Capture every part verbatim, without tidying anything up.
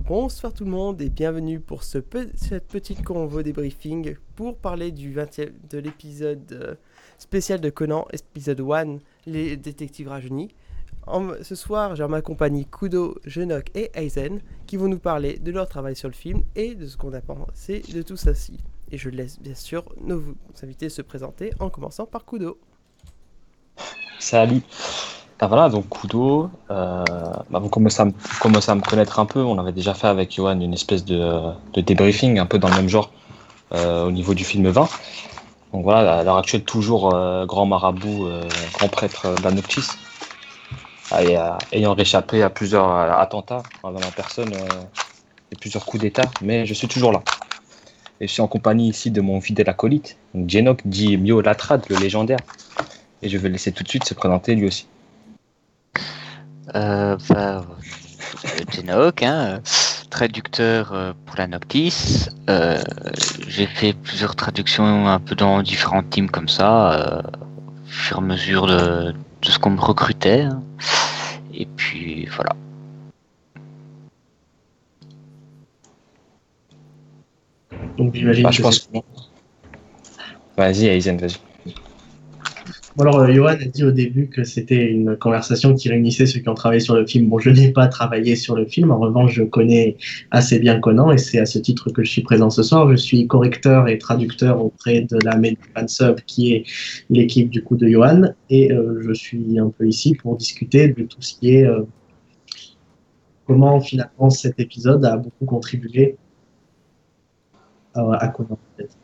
bonsoir tout le monde et bienvenue pour ce pe- cette petite convo débriefing pour parler du vingtième de l'épisode euh, spécial de Conan, épisode un, les détectives rajeunis. En, ce soir, j'ai en ma compagnie Kudo, Genok et Aizen qui vont nous parler de leur travail sur le film et de ce qu'on a pensé de tout ça. Et je laisse bien sûr nos invités se présenter en commençant par Kudo. Salut. Ah voilà, donc Kudo, euh, bah vous, commencez à me, vous commencez à me connaître un peu. On avait déjà fait avec Johan une espèce de, de débriefing un peu dans le même genre euh, au niveau du film vingt. Donc voilà, à l'heure actuelle, toujours euh, grand marabout, euh, grand prêtre euh, de la Noctis, et, euh, ayant réchappé à plusieurs euh, attentats envers ma personne euh, et plusieurs coups d'État, mais je suis toujours là. Et je suis en compagnie ici de mon fidèle acolyte, donc Genok, dit Mio Latrad, le légendaire. Et je vais le laisser tout de suite se présenter lui aussi. Euh, bah, Genok, hein, traducteur euh, pour la Noctis. Euh, j'ai fait plusieurs traductions un peu dans différents teams comme ça, euh, au fur et à mesure de, de ce qu'on me recrutait. Hein. Et puis voilà. Donc j'imagine bah, que je pense c'est... que... Vas-y, Aizen, vas-y. Bon, alors, euh, Johan a dit au début que c'était une conversation qui réunissait ceux qui ont travaillé sur le film. Bon, je n'ai pas travaillé sur le film. En revanche, je connais assez bien Conan et c'est à ce titre que je suis présent ce soir. Je suis correcteur et traducteur auprès de la Fansub qui est l'équipe du coup de Johan et euh, je suis un peu ici pour discuter de tout ce qui est euh, comment finalement cet épisode a beaucoup contribué à, à Conan, en fait.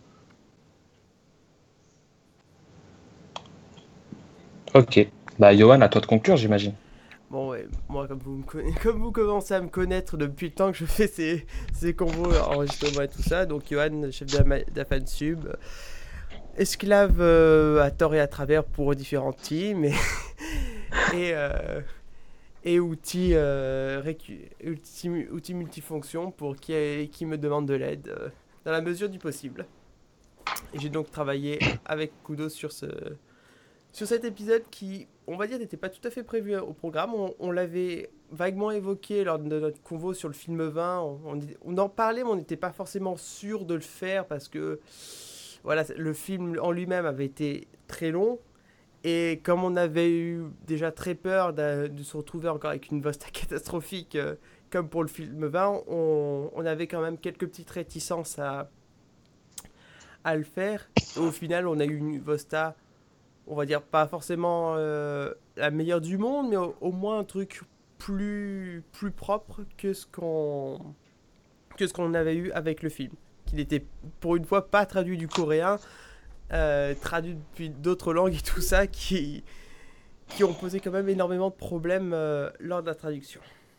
Ok. Bah, Johan, à toi de conclure, j'imagine. Bon, ouais, moi, comme vous, me conna- comme vous commencez à me connaître depuis le temps que je fais ces, ces combos, enregistrements et tout ça, donc Johan, chef de la, ma- de la fansub, euh, esclave euh, à tort et à travers pour différents teams, et, et, euh, et outils, euh, récu- outils, mu- outils multifonctions pour qui, qui me demande de l'aide euh, dans la mesure du possible. Et j'ai donc travaillé avec Kudo sur ce, sur cet épisode qui, on va dire, n'était pas tout à fait prévu au programme. On, on l'avait vaguement évoqué lors de notre convo sur le film vingt. On, on, on en parlait, mais on n'était pas forcément sûr de le faire parce que voilà, le film en lui-même avait été très long. Et comme on avait eu déjà très peur de, de se retrouver encore avec une Vosta catastrophique euh, comme pour le film vingt, on, on avait quand même quelques petites réticences à, à le faire. Et au final, on a eu une Vosta, on va dire pas forcément euh, la meilleure du monde, mais au, au moins un truc plus, plus propre que ce qu'on que ce qu'on avait eu avec le film, qui n'était pour une fois pas traduit du coréen, euh, traduit depuis d'autres langues et tout ça, qui, qui ont posé quand même énormément de problèmes euh, lors de la traduction.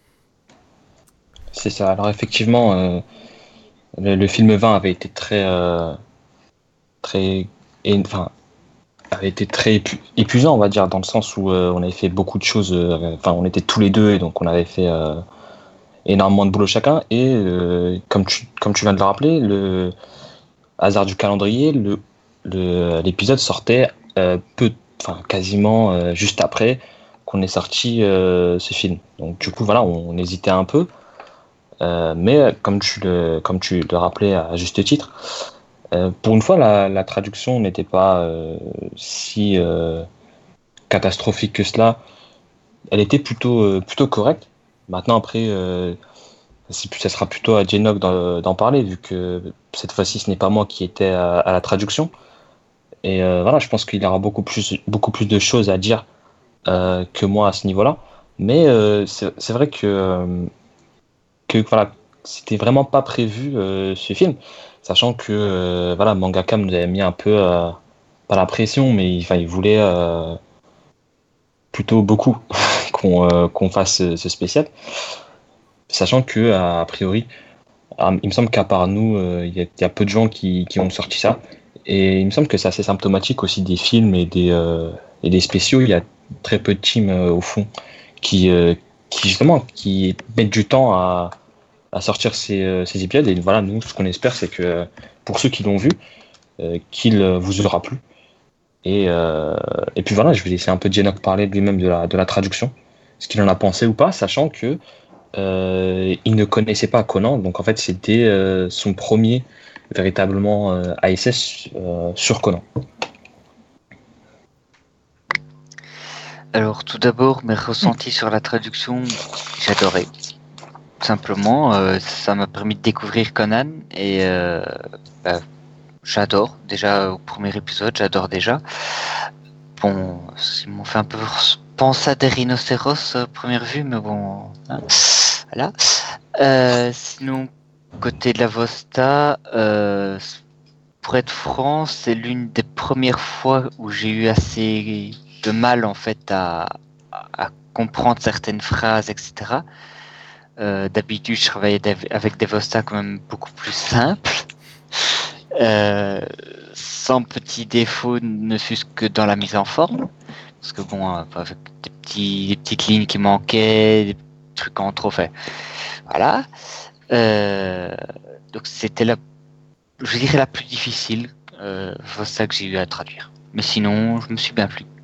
C'est ça. Alors effectivement, euh, le, le film vingt avait été très, euh, très, et, enfin, avait été très épu- épuisant, on va dire, dans le sens où euh, on avait fait beaucoup de choses. euh, Enfin, on était tous les deux et donc on avait fait euh, énormément de boulot chacun. Et euh, comme tu, comme tu viens de le rappeler, le hasard du calendrier, le, le l'épisode sortait euh, peu, enfin quasiment euh, juste après qu'on ait sorti euh, ce film. Donc du coup, voilà, on, on hésitait un peu. Euh, mais comme tu le, comme tu le rappelais à juste titre, euh, pour une fois, la, la traduction n'était pas euh, si euh, catastrophique que cela. Elle était plutôt, euh, plutôt correcte. Maintenant, après, euh, c'est, ça sera plutôt à Genok d'en, d'en parler, vu que cette fois-ci, ce n'est pas moi qui étais à, à la traduction. Et euh, voilà, je pense qu'il y aura beaucoup plus, beaucoup plus de choses à dire euh, que moi à ce niveau-là. Mais euh, c'est, c'est vrai que euh, que voilà, c'était vraiment pas prévu euh, ce film, sachant que euh, voilà, mangaka nous avait mis un peu euh, pas la pression, mais enfin, il voulait euh, plutôt beaucoup qu'on euh, qu'on fasse ce, ce spécial, sachant que a, a priori, ah, il me semble qu'à part nous, euh, il y, a- il y a peu de gens qui, qui ont sorti ça, et il me semble que c'est assez symptomatique aussi des films et des euh, et des spéciaux. Il y a très peu de teams euh, au fond qui euh, qui justement qui mettent du temps à à sortir ces, euh, ces épisodes. Et voilà, nous, ce qu'on espère, c'est que pour ceux qui l'ont vu, euh, qu'il euh, vous aura plu. Et, euh, et puis voilà, je vais laisser un peu Genok parler de lui-même de la, de la traduction, ce qu'il en a pensé ou pas, sachant que euh, il ne connaissait pas Conan, donc en fait c'était euh, son premier véritablement euh, A S S euh, sur Conan. Alors tout d'abord, mes ressentis sur la traduction, j'adorais. Simplement, euh, ça m'a permis de découvrir Conan et euh, bah, j'adore. Déjà au premier épisode, j'adore déjà. Bon, ils m'ont fait un peu penser à des rhinocéros à première vue, mais bon, hein, voilà. Euh, sinon, côté de la Vosta, euh, pour être franc, c'est l'une des premières fois où j'ai eu assez de mal en fait à, à comprendre certaines phrases, et cetera. Euh, d'habitude, je travaillais avec des Vosta quand même beaucoup plus simples, euh, sans petits défauts, ne fût-ce que dans la mise en forme, parce que bon, avec des, petits, des petites lignes qui manquaient, des trucs en trop fait. Voilà. Euh, donc c'était la, je dirais la plus difficile, euh, Vosta que j'ai eu à traduire. Mais sinon, je me suis bien plu.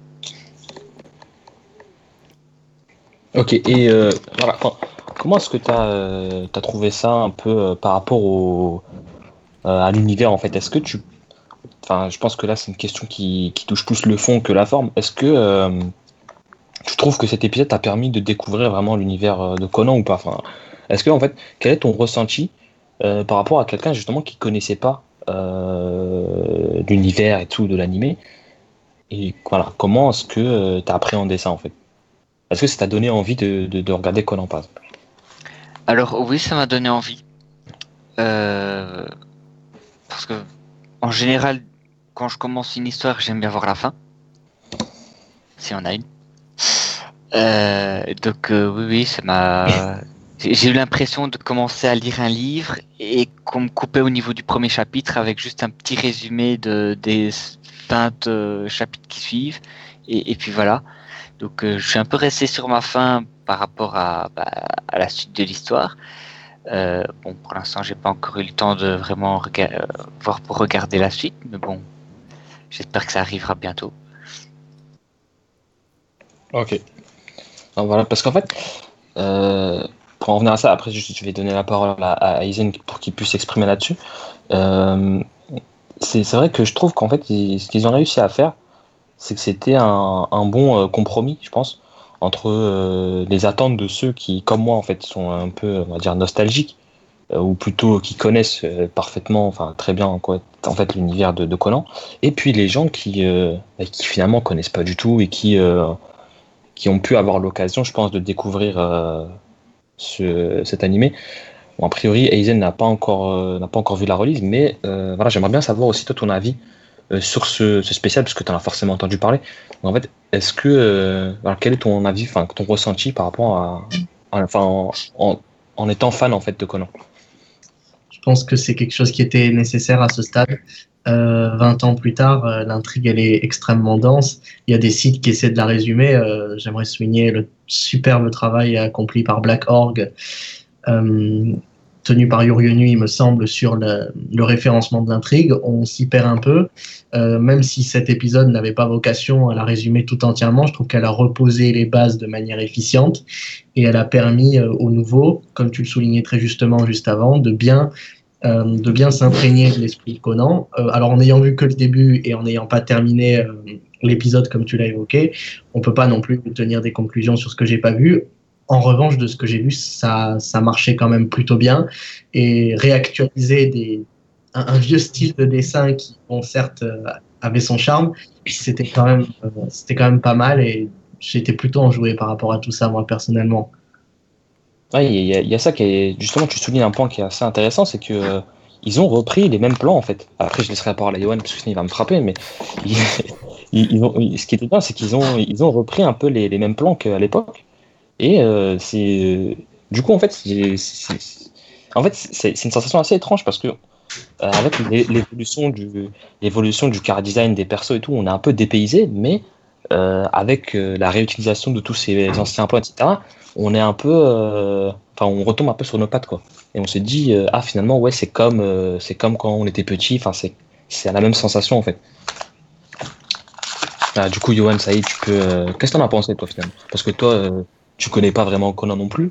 Ok, et euh, voilà. Enfin, comment est-ce que tu as euh, trouvé ça un peu euh, par rapport au, euh, à l'univers en fait? Est-ce que tu. Enfin, je pense que là, c'est une question qui, qui touche plus le fond que la forme. Est-ce que euh, tu trouves que cet épisode t'a permis de découvrir vraiment l'univers de Conan ou pas? Enfin, est-ce que, en fait, quel est ton ressenti euh, par rapport à quelqu'un justement qui connaissait pas euh, l'univers et tout de l'animé? Et voilà, comment est-ce que euh, tu as appréhendé ça en fait? Est-ce que ça t'a donné envie de, de, de regarder Conan par exemple? Alors oui, ça m'a donné envie. Euh, parce que en général, quand je commence une histoire, j'aime bien voir la fin. Si on a une. Euh, donc euh, oui, oui, ça m'a. J'ai eu l'impression de commencer à lire un livre et qu'on me coupait au niveau du premier chapitre avec juste un petit résumé de, des vingt euh, chapitres qui suivent. Et, et puis voilà. Donc euh, je suis un peu resté sur ma faim par rapport à, bah, à la suite de l'histoire. Euh, bon, pour l'instant, j'ai pas encore eu le temps de vraiment rega- euh, voir pour regarder la suite, mais bon, j'espère que ça arrivera bientôt. Ok. Donc, voilà, parce qu'en fait, euh, pour en revenir à ça, après je, je vais donner la parole à, à Aizen pour qu'il puisse s'exprimer là-dessus. Euh, c'est, c'est vrai que je trouve qu'en fait, ils, ce qu'ils ont réussi à faire, c'est que c'était un, un bon euh, compromis, je pense, entre euh, les attentes de ceux qui, comme moi, en fait, sont un peu, on va dire, nostalgiques, euh, ou plutôt qui connaissent euh, parfaitement, enfin très bien, quoi, en fait, l'univers de, de Conan, et puis les gens qui, euh, qui finalement connaissent pas du tout et qui, euh, qui ont pu avoir l'occasion, je pense, de découvrir euh, ce, cet animé. Bon, a priori, Aizen n'a pas encore, euh, n'a pas encore vu la release, mais euh, voilà, j'aimerais bien savoir aussi toi ton avis Euh, sur ce, ce spécial, parce que tu en as forcément entendu parler. Donc, en fait, est-ce que, euh, alors, quel est ton avis, enfin, ton ressenti par rapport à, à- enfin, en, en, en étant fan en fait de Conan? Je pense que c'est quelque chose qui était nécessaire à ce stade. Euh, vingt ans plus tard, euh, l'intrigue elle est extrêmement dense. Il y a des sites qui essaient de la résumer. Euh, j'aimerais souligner le superbe travail accompli par Black Org, euh, tenu par Yurionu, il me semble, sur le, le référencement de l'intrigue. On s'y perd un peu. Euh, même si cet épisode n'avait pas vocation à la résumer tout entièrement, je trouve qu'elle a reposé les bases de manière efficiente et elle a permis euh, aux nouveaux, comme tu le soulignais très justement juste avant, de bien euh, de bien s'imprégner de l'esprit de Conan. Euh, alors en n'ayant vu que le début et en n'ayant pas terminé euh, l'épisode comme tu l'as évoqué, on peut pas non plus tenir des conclusions sur ce que j'ai pas vu. En revanche, de ce que j'ai vu, ça, ça marchait quand même plutôt bien. Et réactualiser des, un, un vieux style de dessin qui, bon, certes, euh, avait son charme, c'était quand même, euh, c'était quand même pas mal. Et j'étais plutôt enjoué par rapport à tout ça, moi, personnellement. Ouais, il y, a- il y a ça qui est, justement, tu soulignes un point qui est assez intéressant, c'est que euh, ils ont repris les mêmes plans en fait. Après, je laisserai la parole à Yoann parce que sinon il va me frapper, mais ils, ils- ils ont, ce qui était bien, c'est qu'ils ont, ils ont repris un peu les, les mêmes plans qu'à l'époque. Et euh, c'est, du coup, en fait, c'est, c'est- c'est- en fait, c'est c'est une sensation assez étrange parce que euh, avec l'é- l'évolution du, l'évolution du car design des persos et tout, on est un peu dépaysé, mais euh, avec euh, la réutilisation de tous ces anciens plans, et cetera, on est un peu, euh, enfin, on retombe un peu sur nos pattes, quoi. Et on se dit, euh, ah, finalement, ouais, c'est comme, euh, c'est comme quand on était petit. Enfin, c'est, c'est la même sensation, en fait. Ah, du coup, Johan, ça y est, tu peux. euh, Qu'est-ce que t'en as pensé, toi, finalement? Parce que toi, euh, tu connais pas vraiment Conan non plus.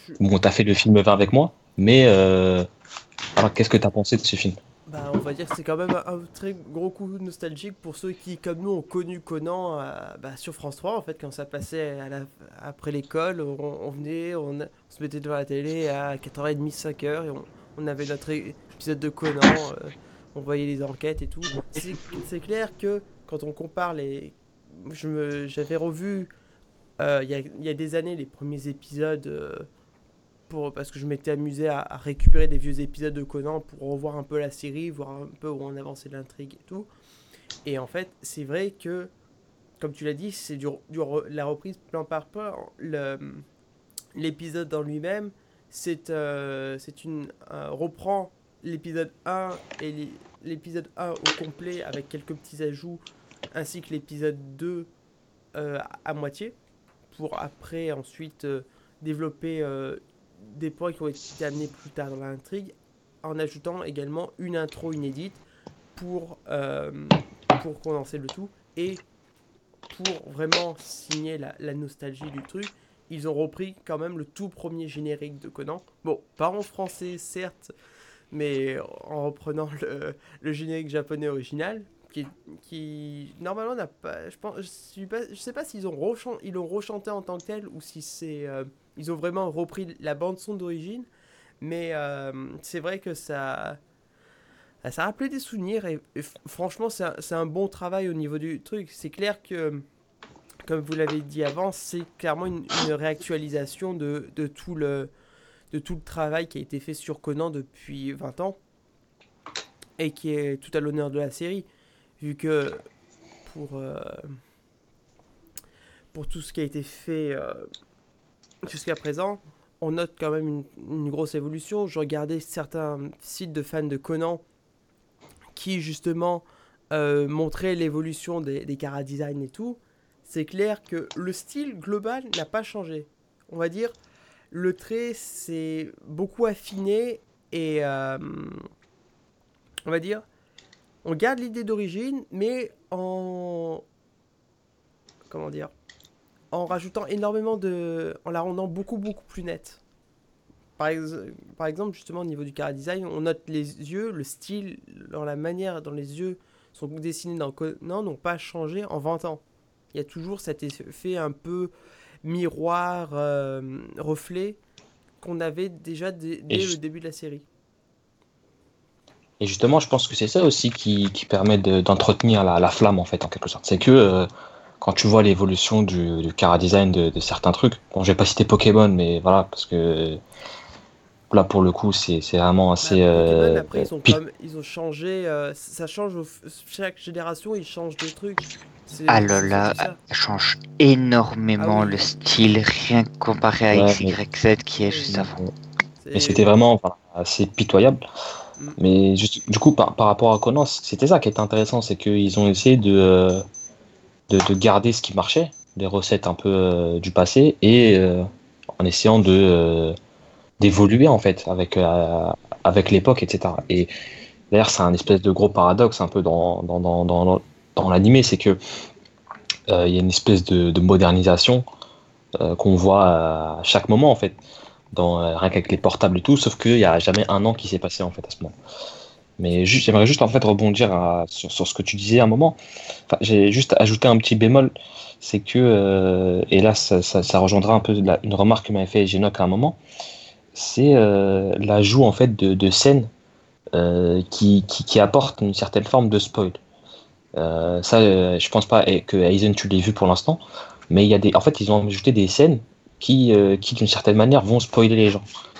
Bon, t'as fait le film vingt avec moi, mais euh, alors, qu'est-ce que t'as pensé de ce film? Bah, on va dire que c'est quand même un, un très gros coup nostalgique pour ceux qui, comme nous, ont connu Conan euh, bah, sur France trois, en fait, quand ça passait à la- après l'école, on, on venait, on, on se mettait devant la télé à quatre heures trente, cinq heures, et on, on avait notre é- épisode de Conan, euh, on voyait les enquêtes et tout. C'est c'est clair que quand on compare les... Je me, j'avais revu, euh, il y a, il y a des années, les premiers épisodes... euh, pour, parce que je m'étais amusé à, à récupérer des vieux épisodes de Conan pour revoir un peu la série, voir un peu où on avançait l'intrigue et tout. Et en fait, c'est vrai que, comme tu l'as dit, c'est du, du re- la reprise plan par plan. Le, l'épisode dans lui-même, c'est euh, c'est une euh, reprend l'épisode un et l'é- l'épisode un au complet avec quelques petits ajouts, ainsi que l'épisode deux euh, à, à moitié, pour après ensuite euh, développer euh, des points qui ont été amenés plus tard dans l'intrigue, en ajoutant également une intro inédite pour, euh, pour condenser le tout et pour vraiment signer la, la nostalgie du truc. Ils ont repris quand même le tout premier générique de Conan. Bon, pas en français certes, mais en reprenant le, le générique japonais original, qui, qui normalement n'a pas, je pense, je suis pas, je sais pas s'ils ont rechan- ils l'ont rechanté en tant que tel ou si c'est, euh, ils ont vraiment repris la bande son d'origine, mais euh, c'est vrai que ça, ça a rappelé des souvenirs et, et f- franchement c'est un, c'est un bon travail au niveau du truc. C'est clair que, comme vous l'avez dit avant, c'est clairement une, une réactualisation de, de tout le, de tout le travail qui a été fait sur Conan depuis vingt ans et qui est tout à l'honneur de la série, vu que pour, euh, pour tout ce qui a été fait euh, jusqu'à présent, on note quand même une, une grosse évolution. Je regardais certains sites de fans de Conan qui justement euh, montraient l'évolution des, des chara-design et tout. C'est clair que le style global n'a pas changé. On va dire, le trait s'est beaucoup affiné et euh, on va dire, on garde l'idée d'origine, mais en comment dire, en rajoutant énormément de, en la rendant beaucoup beaucoup plus nette. Par, ex- par exemple, justement au niveau du chara design, on note les yeux, le style, dans la manière dont les yeux sont dessinés dans Conan n'ont pas changé en vingt ans. Il y a toujours cet effet un peu miroir, euh, reflet qu'on avait déjà dès, dès Et, le début de la série. et justement, je pense que c'est ça aussi qui, qui permet de- d'entretenir la, la flamme, en fait, en quelque sorte. C'est que euh, quand tu vois l'évolution du, du chara design de, de certains trucs, bon, je vais pas citer Pokémon, mais voilà, parce que là, pour le coup, c'est c'est vraiment Bah, assez. Pokémon, Euh, après, ils ont, pi- comme, ils ont changé. euh, ça change au f- chaque génération, ils changent de trucs. C'est Ah là c'est là, surtout ça. ça change Ah énormément le oui, style, rien que comparé à ouais, X mais, Y Z qui est oui. juste avant. mais c'était C'est. vraiment enfin, assez pitoyable. Mm. Mais juste, du coup, par, par rapport à Conan, c'était ça qui était intéressant, c'est qu'ils ont essayé de, euh, de, de garder ce qui marchait, des recettes un peu euh, du passé, et euh, en essayant de euh, d'évoluer en fait avec euh, avec l'époque, et cetera. Et d'ailleurs, c'est un espèce de gros paradoxe un peu dans dans dans dans, dans l'animé, c'est que euh, il y a une espèce de, de modernisation euh, qu'on voit à chaque moment en fait, dans euh, rien qu'avec les portables et tout, sauf qu'il n'y a jamais un an qui s'est passé en fait à ce moment. Mais juste, j'aimerais juste en fait rebondir à- sur, sur ce que tu disais à un moment. Enfin, j'ai juste ajouté un petit bémol, c'est que, euh, et là ça, ça, ça rejoindra un peu la- une remarque que m'avait fait Génoc à un moment, c'est euh, l'ajout en fait de, de scènes euh, qui, qui, qui apportent une certaine forme de spoil. Euh, ça, euh, je pense pas eh, que Aizen tu l'aies vu pour l'instant, mais il y a des, en fait ils ont ajouté des scènes qui, euh, qui d'une certaine manière vont spoiler les gens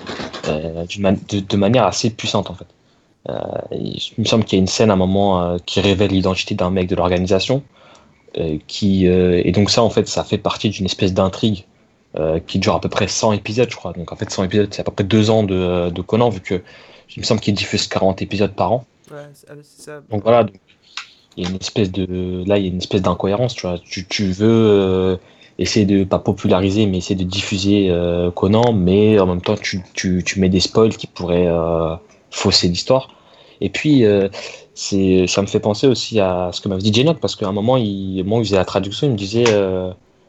euh, d'une man- de, de manière assez puissante en fait. Euh, il me semble qu'il y a une scène à un moment euh, qui révèle l'identité d'un mec de l'organisation, euh, qui euh, et donc ça en fait ça fait partie d'une espèce d'intrigue euh, qui dure à peu près cent épisodes je crois. Donc en fait cent épisodes c'est à peu près deux ans de, de Conan vu que il me semble qu'il diffuse quarante épisodes par an. Ouais, c'est ah, c'est ça. Donc voilà, donc, il y a une espèce de là il y a une espèce d'incohérence, tu vois. Tu, tu veux euh, essayer de pas populariser mais essayer de diffuser euh, Conan, mais en même temps tu, tu, tu mets des spoils qui pourraient euh, fausser l'histoire. Et puis, euh, c'est, ça me fait penser aussi à ce que m'avait dit Jenok, parce qu'à un moment, il, moi, il faisait la traduction, il me disait, euh,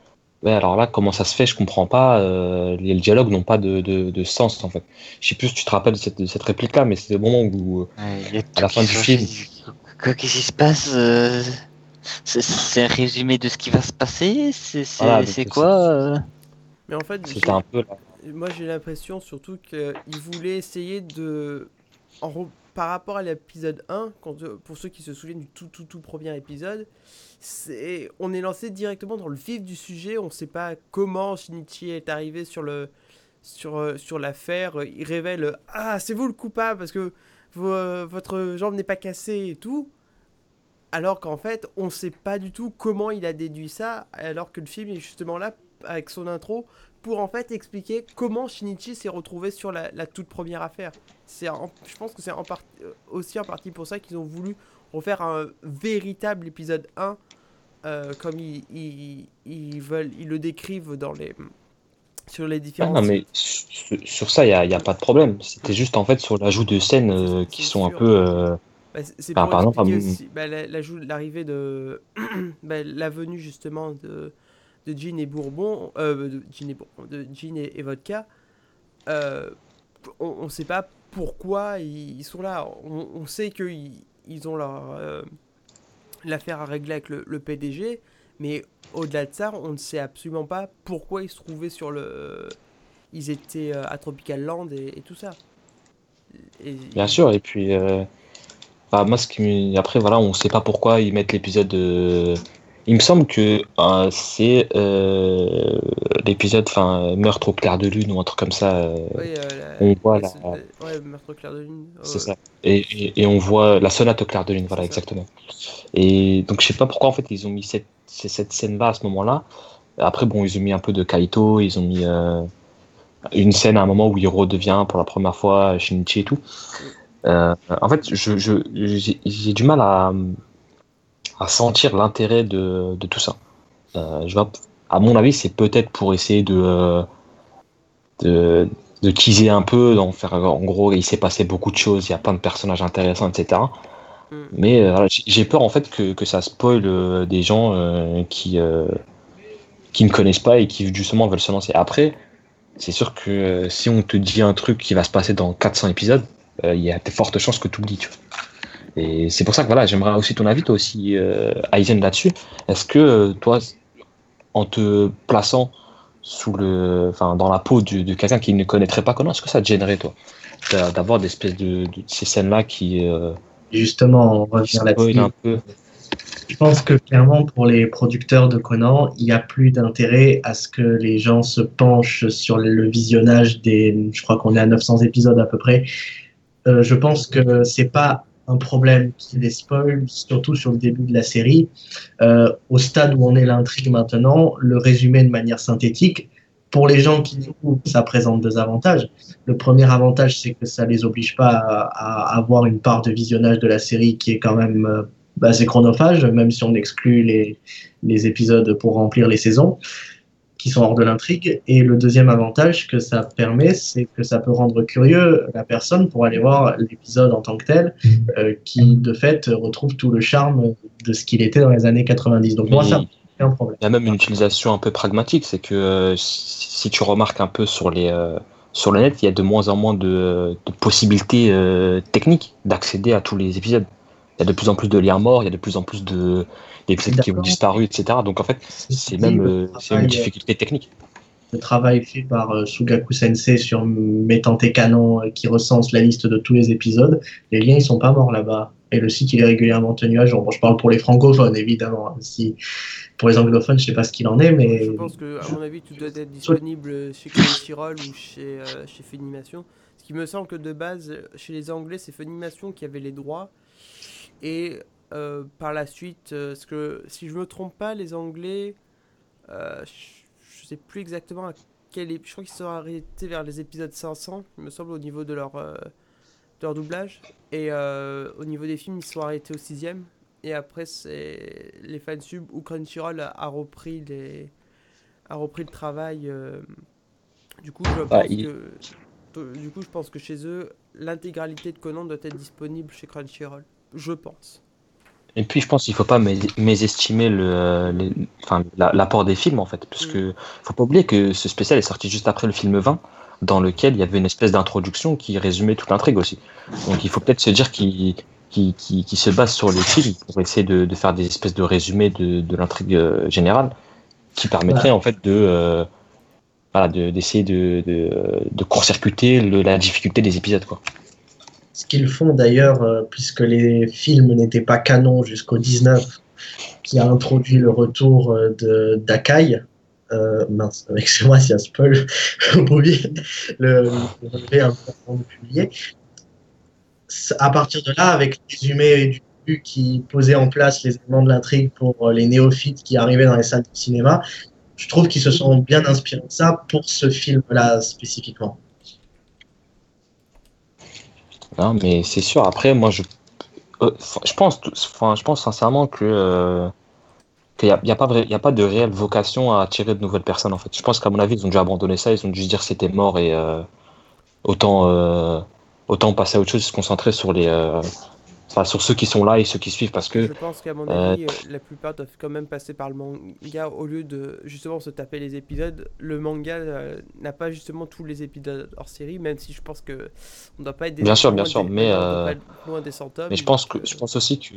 ouais, alors là, comment ça se fait, je comprends pas. Euh, les dialogues n'ont pas de, de, de sens, en fait. Je sais plus si tu te rappelles de cette, de cette réplique-là, mais c'était au moment où, euh, Ouais, il y a à tout la qui fin du change. film, Quoi qu'est-ce qui se passe euh, c'est, c'est un résumé de ce qui va se passer? C'est, voilà, c'est, donc c'est c'est- quoi euh Mais en fait, c'était un j'ai, peu là. moi j'ai l'impression surtout qu'ils voulaient essayer de, en re- par rapport à l'épisode un, quand, euh, pour ceux qui se souviennent du tout tout tout premier épisode, c'est, on est lancé directement dans le vif du sujet, on sait pas comment Shinichi est arrivé sur le, sur, euh, sur l'affaire, il révèle euh, ah c'est vous le coupable parce que vo- euh, votre jambe n'est pas cassée et tout. Alors qu'en fait, on sait pas du tout comment il a déduit ça, alors que le film est justement là, avec son intro, pour en fait expliquer comment Shinichi s'est retrouvé sur la, la toute première affaire. C'est en- je pense que c'est en part- euh, aussi en partie pour ça qu'ils ont voulu refaire un véritable épisode un, euh, comme ils, ils, ils veulent, ils le décrivent dans les, sur les Ah, différents non, mais sites. sur, sur ça, il n'y a, y a pas de problème. C'était juste, en fait, sur l'ajout de scènes C'est euh, qui c'est sont un sûr. peu. euh, Bah, c'est c'est Enfin, pour par exemple, expliquer hum, aussi bah, la- l'ajout- l'arrivée de. Bah, la venue justement de, de Gin et Bourbon. Euh, de Gin et Bourbon. De Gin et, et Vodka. Euh, on ne sait pas pourquoi ils, ils sont là. On, on sait qu'ils ils ont leur. euh, l'affaire à régler avec le, le P D G. Mais au-delà de ça, on ne sait absolument pas pourquoi ils se trouvaient sur le. Ils étaient euh, à Tropical Land et, et tout ça. Et, bien ils- sûr, et puis. euh, Enfin, moi, ce qui me- après, voilà, on sait pas pourquoi ils mettent l'épisode. euh, Il me semble que euh, c'est euh, l'épisode, enfin, meurtre au clair de lune ou un truc comme ça. euh, Oui, euh, On voit la, la, la- la- ouais, Meurtre au clair de lune. c'est euh, ça. Et, et, et on voit la sonate au clair de lune, c'est voilà, ça. exactement. Et donc, je sais pas pourquoi en fait ils ont mis cette, c'est- cette scène-là à ce moment-là. Après, bon, ils ont mis un peu de Kaito, ils ont mis euh, une scène à un moment où il redevient pour la première fois Shinichi et tout. Mm. Euh, en fait, je, je, j'ai j'ai du mal à, à sentir l'intérêt de, de tout ça. Euh, je vois, à mon avis, c'est peut-être pour essayer de, euh, de, de teaser un peu, d'en faire, en gros, il s'est passé beaucoup de choses, il y a plein de personnages intéressants, et cetera. Mm. Mais euh, voilà, j'ai j'ai peur en fait que, que ça spoil euh, des gens euh, qui, euh, qui ne connaissent pas et qui justement veulent se lancer. Après, c'est sûr que euh, si on te dit un truc qui va se passer dans quatre cents épisodes, euh, il y a de fortes chances que tu oublies. Tu vois. Et c'est pour ça que voilà, j'aimerais aussi ton avis, toi aussi, euh, Aizen, là-dessus. Est-ce que euh, toi, en te plaçant sous le, enfin, dans la peau de, de quelqu'un qui ne connaîtrait pas Conan, est-ce que ça te gênerait, toi, d'a- d'avoir des espèces de, de ces scènes-là qui, euh, Justement, on qui revient spoilent un là-dessus. peu? Je pense que clairement, pour les producteurs de Conan, il n'y a plus d'intérêt à ce que les gens se penchent sur le visionnage des, je crois qu'on est à neuf cents épisodes à peu près. Euh, je pense que c'est pas un problème qui les spoil, surtout sur le début de la série. Euh, au stade où on est l'intrigue maintenant, le résumer de manière synthétique, pour les gens qui découvrent, ça présente deux avantages. Le premier avantage, c'est que ça les oblige pas à, à avoir une part de visionnage de la série qui est quand même euh, bah, assez chronophage, même si on exclut les, les épisodes pour remplir les saisons qui sont hors de l'intrigue. Et le deuxième avantage que ça permet, c'est que ça peut rendre curieux la personne pour aller voir l'épisode en tant que tel, euh, qui de fait retrouve tout le charme de ce qu'il était dans les années quatre-vingt-dix. Donc Mais moi, ça, c'est un problème. il y a même une utilisation un peu pragmatique, c'est que euh, si, si tu remarques un peu sur les euh, sur le net, il y a de moins en moins de, de possibilités euh, techniques d'accéder à tous les épisodes. Il y a de plus en plus de liens morts, il y a de plus en plus de d'épisodes qui ont D'accord. disparu, et cetera. Donc en fait, Ceci c'est dit, même le euh, c'est une travail, difficulté technique. le travail fait par euh, Sugaku Sensei sur Métante Canon euh, qui recense la liste de tous les épisodes, les liens ils sont pas morts là-bas. Et le site il est régulièrement tenu à jour. Bon, je parle pour les francophones évidemment. hein. Si, pour les anglophones, je sais pas ce qu'il en est, mais Je pense que, à mon avis, tout doit être disponible chez Crunchyroll ou chez, euh, chez Funimation. Ce qui me semble que de base, chez les Anglais, c'est Funimation qui avait les droits. Et euh, par la suite, euh, parce que si je me trompe pas, les Anglais, euh, je, je sais plus exactement à quel ép- je crois qu'ils se sont arrêtés vers les épisodes cinq cents, il me semble, au niveau de leur, euh, de leur doublage. Et euh, au niveau des films, ils se sont arrêtés au sixième. Et après, c'est les fansub ou Crunchyroll a, a repris les, a repris le travail. euh, Du coup, je Ah, pense il- que, du coup, je pense que chez eux, l'intégralité de Conan doit être disponible chez Crunchyroll. Je pense. Et puis je pense qu'il faut pas més- mésestimer le, les- enfin, la- l'apport des films en fait, parce Mm. que faut pas oublier que ce spécial est sorti juste après le film vingt, dans lequel il y avait une espèce d'introduction qui résumait toute l'intrigue aussi. Donc il faut peut-être se dire qu'il qu'il qu'il- qu'il se base sur les films pour essayer de, de faire des espèces de résumés de, de l'intrigue euh, générale, qui permettrait en fait de euh, voilà, de- d'essayer de, de, de court-circuiter le- la difficulté des épisodes quoi. Ce qu'ils font d'ailleurs, euh, puisque les films n'étaient pas canons jusqu'au dix-neuf, qui a introduit le retour euh, de d'Akai. Euh, mince, excusez-moi s'il y a spoil, j'ai oublié le, le relevé un peu avant de publier. C- À partir de là, avec les résumés du début qui posaient en place les éléments de l'intrigue pour euh, les néophytes qui arrivaient dans les salles de cinéma, je trouve qu'ils se sont bien inspirés de ça pour ce film-là spécifiquement. Hein, mais c'est sûr, après, moi, je, euh, je pense, enfin, je pense sincèrement que euh, qu'il n'y a, il y a pas vrai- il y a pas de réelle vocation à attirer de nouvelles personnes, en fait. Je pense qu'à mon avis, ils ont dû abandonner ça, ils ont dû se dire que c'était mort et euh, autant, euh, autant passer à autre chose, se concentrer sur les, euh, enfin, sur ceux qui sont là et ceux qui suivent, parce que Je pense qu'à mon euh, avis, euh, la plupart doivent quand même passer par le manga au lieu de justement se taper les épisodes. Le manga euh, n'a pas justement tous les épisodes hors série, même si je pense que on doit pas être des, bien sûr, bien loin sûr, des, mais, on doit euh, pas être loin des cent mais tomes. je pense Donc, que, euh, je pense aussi que,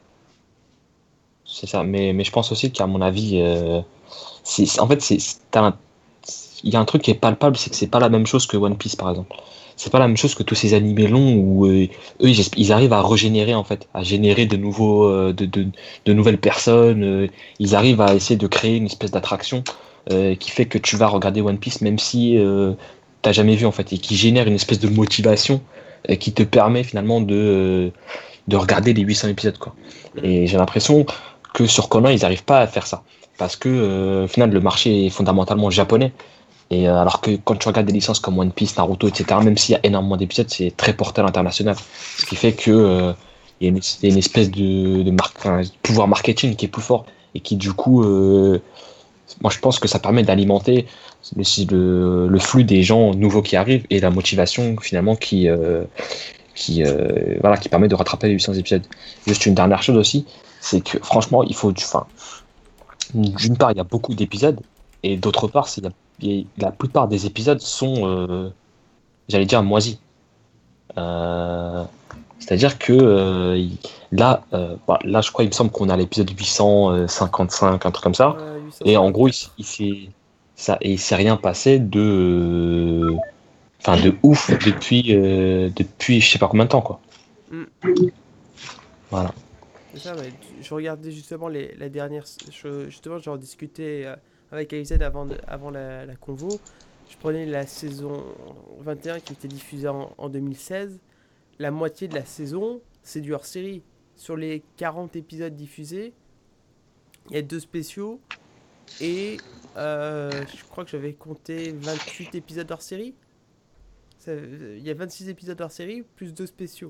c'est ça, mais, mais je pense aussi qu'à mon avis, euh, c'est, c'est- en fait, c'est, c'est- t'as un- il y a un truc qui est palpable, c'est que c'est pas la même chose que One Piece, par exemple. C'est pas la même chose que tous ces animés longs où euh, eux, ils, ils arrivent à régénérer, en fait, à générer de nouveaux, euh, de, de, de nouvelles personnes. Euh, ils arrivent à essayer de créer une espèce d'attraction euh, qui fait que tu vas regarder One Piece même si euh, t'as jamais vu, en fait, et qui génère une espèce de motivation euh, qui te permet finalement de, euh, de regarder les huit cents épisodes, quoi. Et j'ai l'impression que sur Conan, ils n'arrivent pas à faire ça. Parce que, euh, au final, le marché est fondamentalement japonais. Et euh, alors que quand tu regardes des licences comme One Piece, Naruto, et cetera, même s'il y a énormément d'épisodes, c'est très porté à l'international. Ce qui fait que euh, il y a une, il y a une espèce de, de mar- enfin, de pouvoir marketing qui est plus fort. Et qui, du coup, euh, moi, je pense que ça permet d'alimenter le, le, le flux des gens nouveaux qui arrivent et la motivation, finalement, qui, euh, qui, euh, voilà, qui permet de rattraper les huit cents épisodes. Juste une dernière chose aussi, c'est que franchement, il faut, du- enfin, d'une part, il y a beaucoup d'épisodes, et d'autre part, c'est, il y a- il y a- la plupart des épisodes sont, euh, j'allais dire, moisis. Euh, c'est-à-dire que euh, il- là, euh, bah, là, je crois, il me semble qu'on a l'épisode huit cent cinquante-cinq, un truc comme ça, euh, et en gros, il, huit cent cinquante-quatre. il s'est, ça, et il s'est rien passé de, enfin, de ouf depuis, euh, depuis, je sais pas combien de temps, quoi. Mm. Voilà. C'est ça, ouais. Je regardais justement les, la dernière. Je, justement, j'en discutais euh, avec Aizen avant, de- avant la, la convo. Je prenais la saison vingt et un qui était diffusée en, en deux mille seize. La moitié de la saison, c'est du hors série. Sur les quarante épisodes diffusés, il y a deux spéciaux. Et euh, je crois que j'avais compté vingt-huit épisodes hors série. Ça- Il y a vingt-six épisodes hors série, plus deux spéciaux.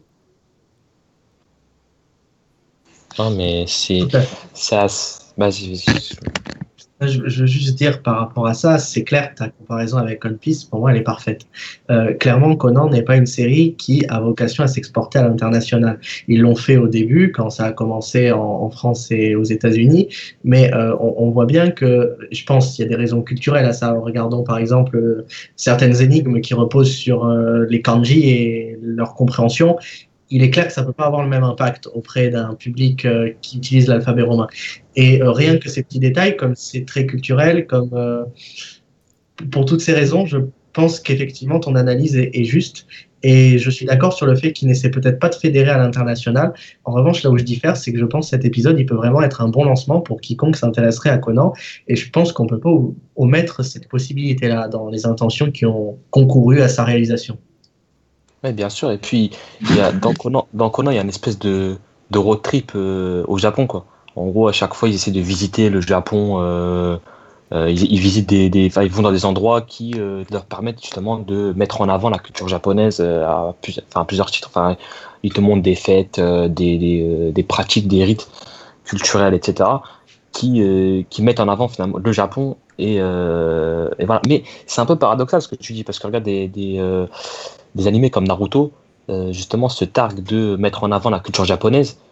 Non, mais c'est, Tout à fait. ça, vas-y, vas-y. Je, je veux juste dire par rapport à ça, c'est clair que ta comparaison avec One Piece, pour moi, elle est parfaite. Euh, clairement, Conan n'est pas une série qui a vocation à s'exporter à l'international. Ils l'ont fait au début, quand ça a commencé en, en France et aux États-Unis, mais euh, on, on voit bien que, je pense qu'il y a des raisons culturelles à ça. Regardons par exemple euh, certaines énigmes qui reposent sur euh, les kanji et leur compréhension. Il est clair que ça ne peut pas avoir le même impact auprès d'un public euh, qui utilise l'alphabet romain. Et euh, rien que ces petits détails, comme c'est très culturel, comme euh, pour toutes ces raisons, je pense qu'effectivement ton analyse est, est juste. Et je suis d'accord sur le fait qu'il n'essaie peut-être pas de fédérer à l'international. En revanche, là où je diffère, c'est que je pense que cet épisode, il peut vraiment être un bon lancement pour quiconque s'intéresserait à Conan. Et je pense qu'on ne peut pas omettre cette possibilité-là dans les intentions qui ont concouru à sa réalisation. Oui, bien sûr. Et puis, il y a, dans Conan, dans Conan, il y a une espèce de, de road trip euh, au Japon, quoi. En gros, à chaque fois, ils essaient de visiter le Japon. Euh, euh, ils, ils visitent des, des, enfin, ils vont dans des endroits qui euh, leur permettent justement de mettre en avant la culture japonaise euh, à, plus, enfin, à plusieurs titres. Enfin, ils te montrent des fêtes, euh, des, des, euh, des pratiques, des rites culturels, et cetera, qui, euh, qui mettent en avant finalement le Japon. Et, euh, et voilà. Mais c'est un peu paradoxal ce que tu dis, parce que regarde des, des, euh, des animés comme Naruto, euh, justement, se targuent de mettre en avant la culture japonaise.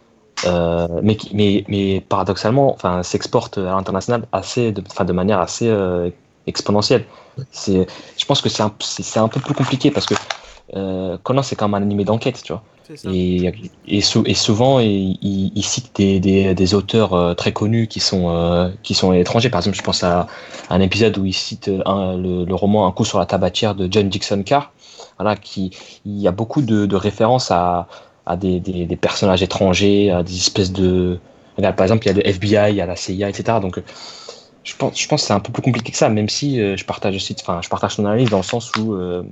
euh, mais, qui- mais, mais paradoxalement, enfin, s'exporte à l'international assez, de, enfin, de manière assez euh, exponentielle. C'est, je pense que c'est un, c'est, c'est un peu plus compliqué parce que euh, Conan, c'est quand même un animé d'enquête, tu vois. C'est ça. Et, et, sou- et souvent, il, il, il cite des, des, des auteurs euh, très connus qui sont, euh, qui sont étrangers. Par exemple, je pense à, à un épisode où il cite un- le, le roman Un coup sur la tabatière de John Dixon Carr. Voilà, qui, il y a beaucoup de, de références à, à des, des, des personnages étrangers, à des espèces de... Regarde, par exemple, il y a le F B I, il y a la C I A, et cetera. Donc, euh, je pense, je pense que c'est un peu plus compliqué que ça, même si euh, je partage aussi, enfin, je partage ton analyse dans le sens où euh,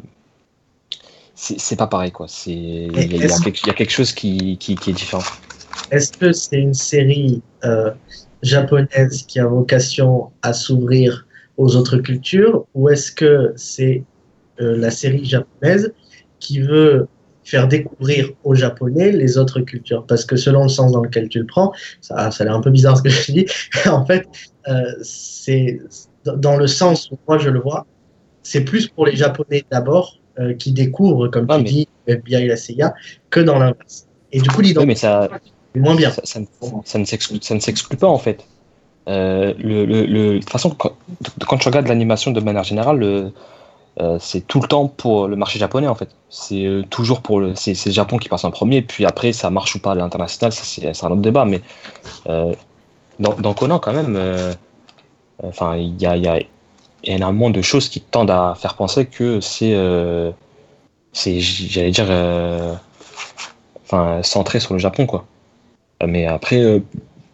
c'est c'est pas pareil, quoi. C'est, il y, a- il y a Est-ce quelque, il y a quelque chose qui, qui, qui est différent. est-ce que c'est une série euh, japonaise qui a vocation à s'ouvrir aux autres cultures ou est-ce que c'est euh, la série japonaise qui veut faire découvrir aux Japonais les autres cultures? Parce que selon le sens dans lequel tu le prends, ça, ça a l'air un peu bizarre ce que je dis, en fait, euh, c'est dans le sens où moi je le vois, c'est plus pour les Japonais d'abord euh, qui découvrent, comme Ouais, tu mais, dis, le F B I et la C I A, que dans l'inverse. Et du coup, ouais, mais l'identité ça, est moins bien. ça, ça, ne, ça ne s'exclut, ça ne s'exclut pas, en fait. Euh, le, le, le- de toute façon, quand, quand tu regardes l'animation de manière générale, le, Euh, c'est tout le temps pour le marché japonais en fait. C'est euh, toujours pour le, c'est, c'est le Japon qui passe en premier, puis après ça marche ou pas à l'international, ça c'est, c'est un autre débat. Mais euh, dans, dans Conan quand même, euh, enfin il y a, il y a énormément de choses qui tendent à faire penser que c'est, euh, c'est, j'allais dire, euh, enfin centré sur le Japon quoi. Mais après, euh,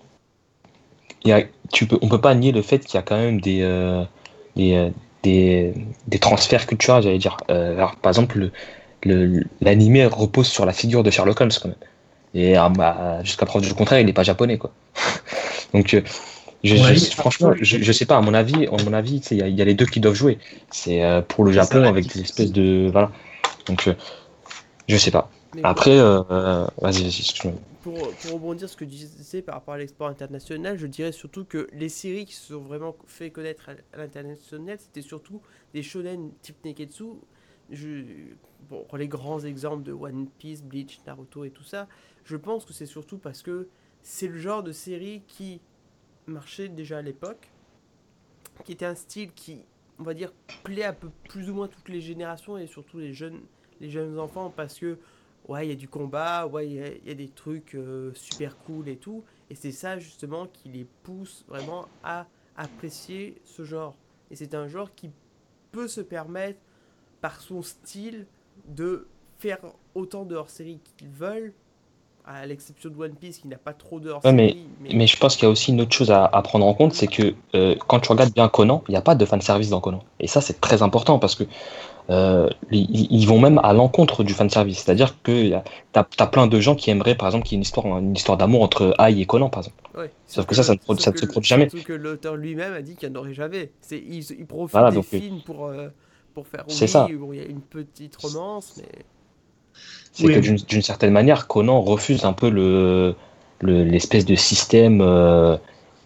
il y a, tu peux, on peut pas nier le fait qu'il y a quand même des, euh, des, euh, des, des transferts culturels, j'allais dire. Euh, alors, par exemple, le, le, l'animé repose sur la figure de Sherlock Holmes, quand même. Et ah, bah, jusqu'à preuve du contraire, il n'est pas japonais, quoi. Donc, euh, je, À mon je, avis, franchement, je, je sais pas, à mon avis, à mon avis, tu sais, il y, a- il y a les deux qui doivent jouer. C'est euh, pour le ça Japon va être avec des espèces difficile. de, voilà. Donc, euh, je sais pas. Mais bon, Après, euh, euh, vas-y, vas-y, excuse-moi. pour, pour rebondir sur ce que tu disais par rapport à l'export international, je dirais surtout que les séries qui se sont vraiment fait connaître à à l'international, c'était surtout des shonen type Neketsu. Je, bon, pour les grands exemples de One Piece, Bleach, Naruto et tout ça, je pense que c'est surtout parce que c'est le genre de série qui marchait déjà à l'époque, qui était un style qui, on va dire, plaît à peu plus ou moins toutes les générations et surtout les jeunes, les jeunes enfants parce que ouais, il y a du combat, ouais, il y, a- il y a des trucs euh, super cool et tout. Et c'est ça justement qui les pousse vraiment à apprécier ce genre. Et c'est un genre qui peut se permettre, par son style, de faire autant de hors-série qu'ils veulent, à l'exception de One Piece qui n'a pas trop de Ouais, mais, hors-série, mais mais je pense qu'il y a aussi une autre chose à, à prendre en compte, hmm, c'est que euh, quand tu regardes bien Conan, il n'y a pas de fanservice dans Conan. Et ça, c'est très important parce que euh, ils, ils vont même à l'encontre du fanservice. C'est-à-dire que y a- t'as, t'as plein de gens qui aimeraient, par exemple, qu'il y ait une histoire, une histoire d'amour entre Ai et Conan, par exemple. ouais, Sauf sauf que que ça, ça ne, l'autre- pro- sauf ça ne que se le- produit jamais. surtout que l'auteur lui-même a dit qu'il n'y en aurait jamais. C'est, il, il profite Voilà, des donc euh, films pour, euh, pour faire c'est oui, ça. où il y a une petite romance, mais C'est que Oui, d'une d'une certaine manière, Conan refuse un peu le, le- l'espèce de système, euh,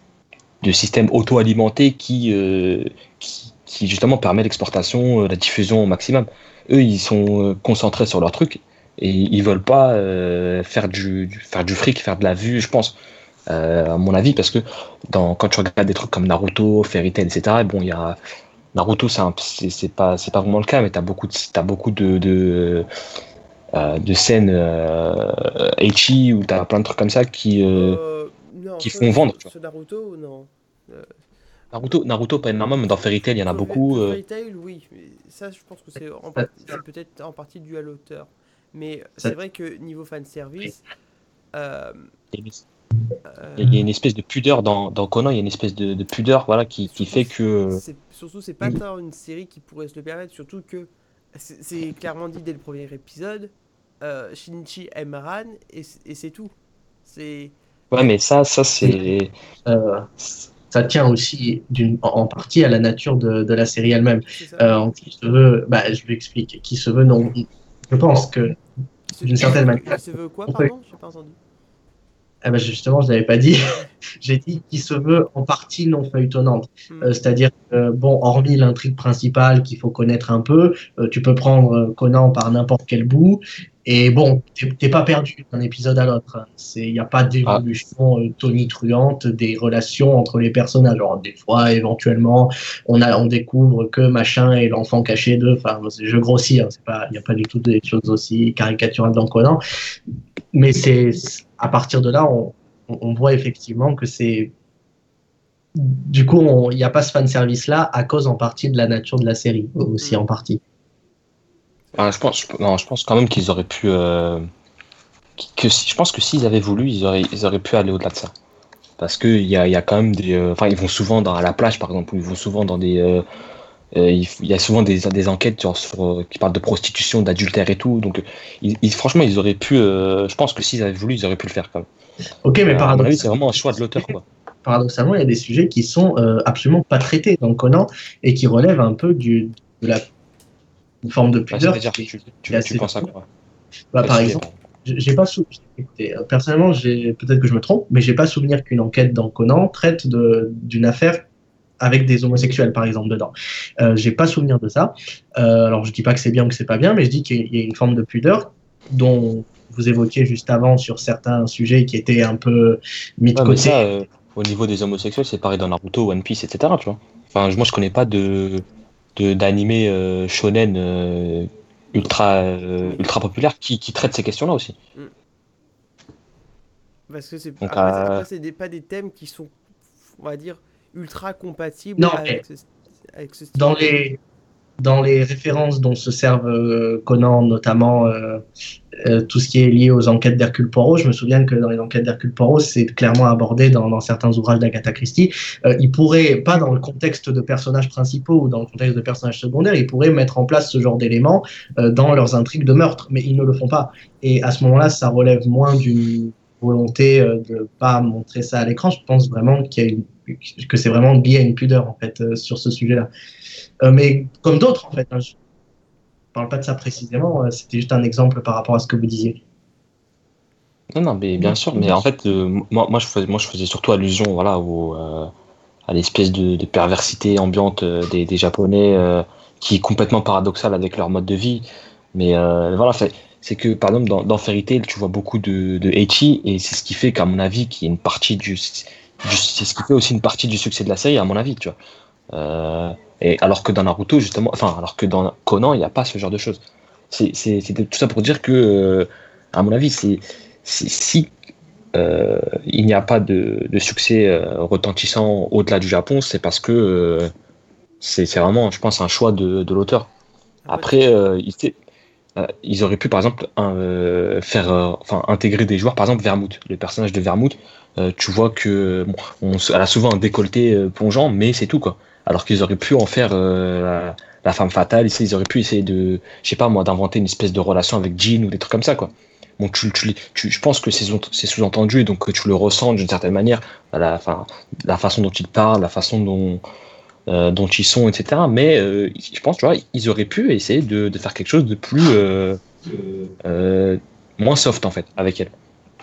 de système auto-alimenté qui, euh, qui, qui justement permet l'exportation, euh, la diffusion au maximum. Eux, ils sont euh, concentrés sur leur truc et ils veulent pas euh, faire du, du- faire du fric, faire de la vue, je pense, euh, à mon avis, parce que dans, quand tu regardes des trucs comme Naruto, Fairy Tail, et cetera, bon, il y a Naruto, c'est un- c'est c'est pas, c'est pas vraiment le cas, mais t'as beaucoup de, t'as beaucoup de, de, euh, de scènes euh, ecchi où t'as plein de trucs comme ça qui, euh, euh, non, qui ce, font ce, vendre, tu vois. ce Naruto, non. Euh, Naruto, Naruto, pas énormément, mais dans Fairy Tail, il y en a Fairy beaucoup. Fairy- euh, Fairy Tail, oui, mais ça, je pense que c'est en ça, partie, c'est peut-être en partie dû à l'auteur. Mais ça- c'est vrai que niveau fanservice, euh, Il y a une il y a euh, une espèce de pudeur dans, dans Conan, il y a une espèce de, de pudeur voilà, qui, qui surtout, fait que. euh, c'est, surtout, c'est pas tant une série qui pourrait se le permettre, surtout que c'est c'est clairement dit dès le premier épisode, euh, Shinichi aime Ran et, c- et c'est tout. C'est. Ouais, y a- mais ça, ça et, c'est. euh, ça tient aussi d'une, en en partie à la nature de, de la série elle-même. c'est ça. Euh, qui se veut, bah, je vais expliquer, qui se veut non. Je pense que Qui se, d'une qui se certaine veut, manière, qui se veut quoi, on peut. pardon? J'ai pas entendu. Ah bah justement, je l'avais pas dit. J'ai dit qui se veut en partie non feuilletonnante. Hmm. Euh, c'est-à-dire que, bon, hormis l'intrigue principale qu'il faut connaître un peu, euh, tu peux prendre euh, Conan par n'importe quel bout Et bon, t'es t'es pas perdu d'un épisode à l'autre. hein. C'est, il n'y a pas Ah, d'évolution euh, tonitruante des relations entre les personnages. Alors, des fois, éventuellement, on a, on découvre que machin est l'enfant caché d'eux. Enfin, c'est- je grossis. Hein, c'est pas, il n'y a pas du tout des choses aussi caricaturales dans Conan. Mais c'est, à partir de là, on, on on voit effectivement que c'est, du coup, on- il n'y a pas ce fan service là à cause en partie de la nature de la série aussi Mm. en partie. ah, je pense, non, je pense quand même qu'ils auraient pu. euh, que si, je pense que s'ils avaient voulu, ils auraient, ils auraient pu aller au-delà de ça. Parce que il y a, il y a quand même des. euh, Enfin, ils vont souvent dans à la plage, par exemple, ou ils vont souvent dans des. euh, euh, il, f- il y a souvent des, des enquêtes genre, sur, euh, qui parlent de prostitution, d'adultère et tout. Donc, euh, ils, ils- franchement, ils auraient pu. euh, je pense que s'ils avaient voulu, ils auraient pu le faire quand même. Ok, mais Euh, à mon avis, c'est paradoxalement, vraiment un choix de l'auteur, quoi. paradoxalement, il y a des sujets qui sont euh, absolument pas traités dans Conan et qui relèvent un peu du, de la une forme de Ouais, pudeur c'est-à-dire, qui est, tu, qui est tu, tu assez penses à floue. quoi? Bah, Quel par sujet, exemple, pardon? j'ai j'ai pas sou- écoutez, euh, personnellement, j'ai peut-être que je me trompe, mais j'ai pas souvenir qu'une enquête dans Conan traite de d'une affaire avec des homosexuels, par exemple, dedans. Euh, j'ai pas souvenir de ça. Euh, alors, je dis pas que c'est bien ou que c'est pas bien, mais je dis qu'il y a une forme de pudeur dont vous évoquiez juste avant sur certains sujets qui étaient un peu mis de Ouais, mais côté. ça, euh, au niveau des homosexuels, c'est pareil dans Naruto, One Piece, et cetera. Tu vois. Enfin, je- moi, je connais pas de, de d'animé euh, shonen euh, ultra, euh, Féministe. ultra populaire qui, qui traite ces questions-là aussi. Mm. Parce que c'est Donc, après, c'est- euh, après c'est des- pas des thèmes qui sont, on va dire, ultra compatibles Non, mais avec ce, avec ce style dans de. les dans les références dont se servent euh, Conan, notamment euh, euh, tout ce qui est lié aux enquêtes d'Hercule Poirot, je me souviens que dans les enquêtes d'Hercule Poirot, c'est clairement abordé dans, dans certains ouvrages d'Agatha Christie. Euh, il pourrait, pas dans le contexte de personnages principaux ou dans le contexte de personnages secondaires, ils pourraient mettre en place ce genre d'éléments euh, dans leurs intrigues de meurtre, mais ils ne le font pas. Et à ce moment-là, ça relève moins d'une volonté euh, de pas montrer ça à l'écran. Je pense vraiment qu'il y a une, que c'est vraiment lié à une pudeur en fait euh, sur ce sujet-là. Euh, mais comme d'autres, en fait, hein, je ne parle pas de ça précisément, euh, c'était juste un exemple par rapport à ce que vous disiez. non, non, mais bien sûr. Mais en fait, euh, moi, moi, je faisais, moi, je faisais surtout allusion, voilà, au, euh, à l'espèce de, de perversité ambiante euh, des, des Japonais euh, qui est complètement paradoxale avec leur mode de vie. Mais euh, voilà, fait- c'est que par exemple dans, dans Fairy Tail, tu vois beaucoup de, de ecchi et c'est ce qui fait qu'à mon avis, qu'il y a une partie du, du- c'est ce qui fait aussi une partie du succès de la série, à mon avis, tu vois. Euh, et alors que dans Naruto, justement, enfin, alors que dans Conan, il n'y a pas ce genre de choses. C'est c'est- c'est tout ça pour dire que, euh, à mon avis, c'est c'est- si euh, il n'y a pas de, de succès euh, retentissant au-delà du Japon, c'est parce que euh, c'est c'est vraiment, je pense, un choix de, de l'auteur. Après, Après, euh, il fait- euh, ils auraient pu, par exemple, un, euh, faire, euh, enfin, intégrer des joueurs, par exemple, Vermouth. Le personnage de Vermouth, euh, tu vois que, bon, on, s- elle a souvent un décolleté euh, plongeant, mais c'est tout, quoi. Alors qu'ils auraient pu en faire euh, la, la femme fatale, ils, ils auraient pu essayer de, je sais pas moi, d'inventer une espèce de relation avec Jean ou des trucs comme ça, quoi. Bon, tu, tu, tu- je pense que c'est sous- c'est sous-entendu et donc que tu le ressens d'une certaine manière, la, enfin, la façon dont il parle, la façon dont, euh, dont ils sont, et cetera. Mais euh, je pense, tu vois, ils auraient pu essayer de, de faire quelque chose de plus euh, euh, moins soft en fait avec elle.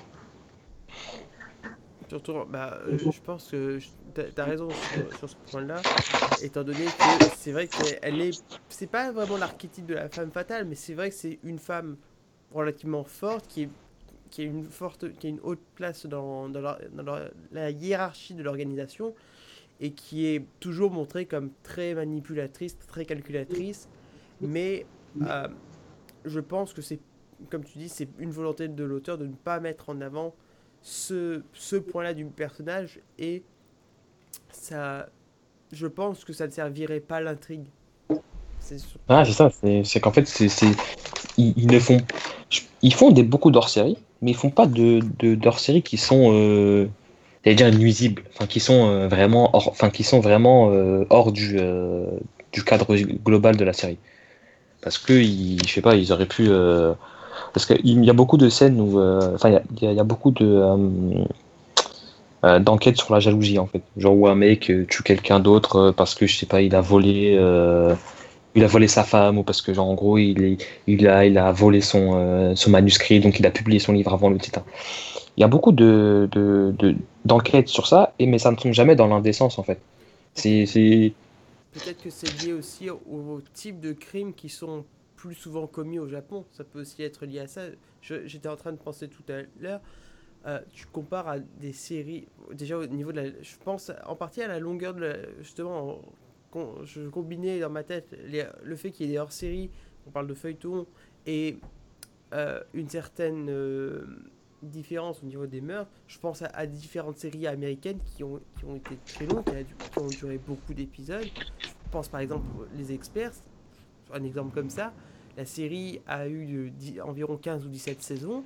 surtout, bah, euh, je pense que je- t'as t'as raison sur, sur ce point-là, étant donné que c'est vrai qu'elle est, c'est pas vraiment l'archétype de la femme fatale, mais c'est vrai que c'est une femme relativement forte qui est qui a une forte, qui a une haute place dans, dans, la, dans la- la hiérarchie de l'organisation et qui est toujours montrée comme très manipulatrice, très calculatrice, mais euh, je pense que c'est, comme tu dis, c'est une volonté de l'auteur de ne pas mettre en avant ce, ce point-là du personnage et ça, je pense que ça ne servirait pas l'intrigue. C'est Ah, surtout. c'est ça, c'est c'est qu'en fait, c'est c'est- ils, ils ne font, ils font des beaucoup d'hors-série, mais ils font pas de, de d'hors-série qui sont, euh, j'allais dire nuisibles, enfin qui sont euh, vraiment hors, enfin qui sont vraiment euh, hors du euh, du cadre global de la série. Parce que ils, je sais pas, ils auraient pu, euh, parce qu'il y a beaucoup de scènes où, euh, enfin il y a, il y a- il y a beaucoup de euh, euh, d'enquêtes sur la jalousie en fait, genre où un mec euh, tue quelqu'un d'autre euh, parce que je sais pas, il a volé. Euh, il a volé sa femme ou parce que genre en gros il, est, il a il a volé son euh, son manuscrit donc il a publié son livre avant le titre. Il y a beaucoup de de, de d'enquêtes sur ça et mais ça ne tombe jamais dans l'indécence en fait. Ok, C'est c'est peut-être que c'est lié aussi au, au type de crimes qui sont plus souvent commis au Japon. Ça peut aussi être lié à ça. Je- j'étais en train de penser tout à l'heure. Euh, tu compares à des séries, déjà au niveau de la, je pense en partie à la longueur de la, justement, en- con- je combinais dans ma tête les- le fait qu'il y ait des hors-séries, on parle de feuilleton, et euh, une certaine euh, différence au niveau des meurtres. Je pense à, à différentes séries américaines qui ont, qui ont été très longues, qui, a du- qui ont duré beaucoup d'épisodes. Je pense par exemple aux Les Experts, un exemple comme ça. La série a eu de- dix- environ quinze ou dix-sept saisons.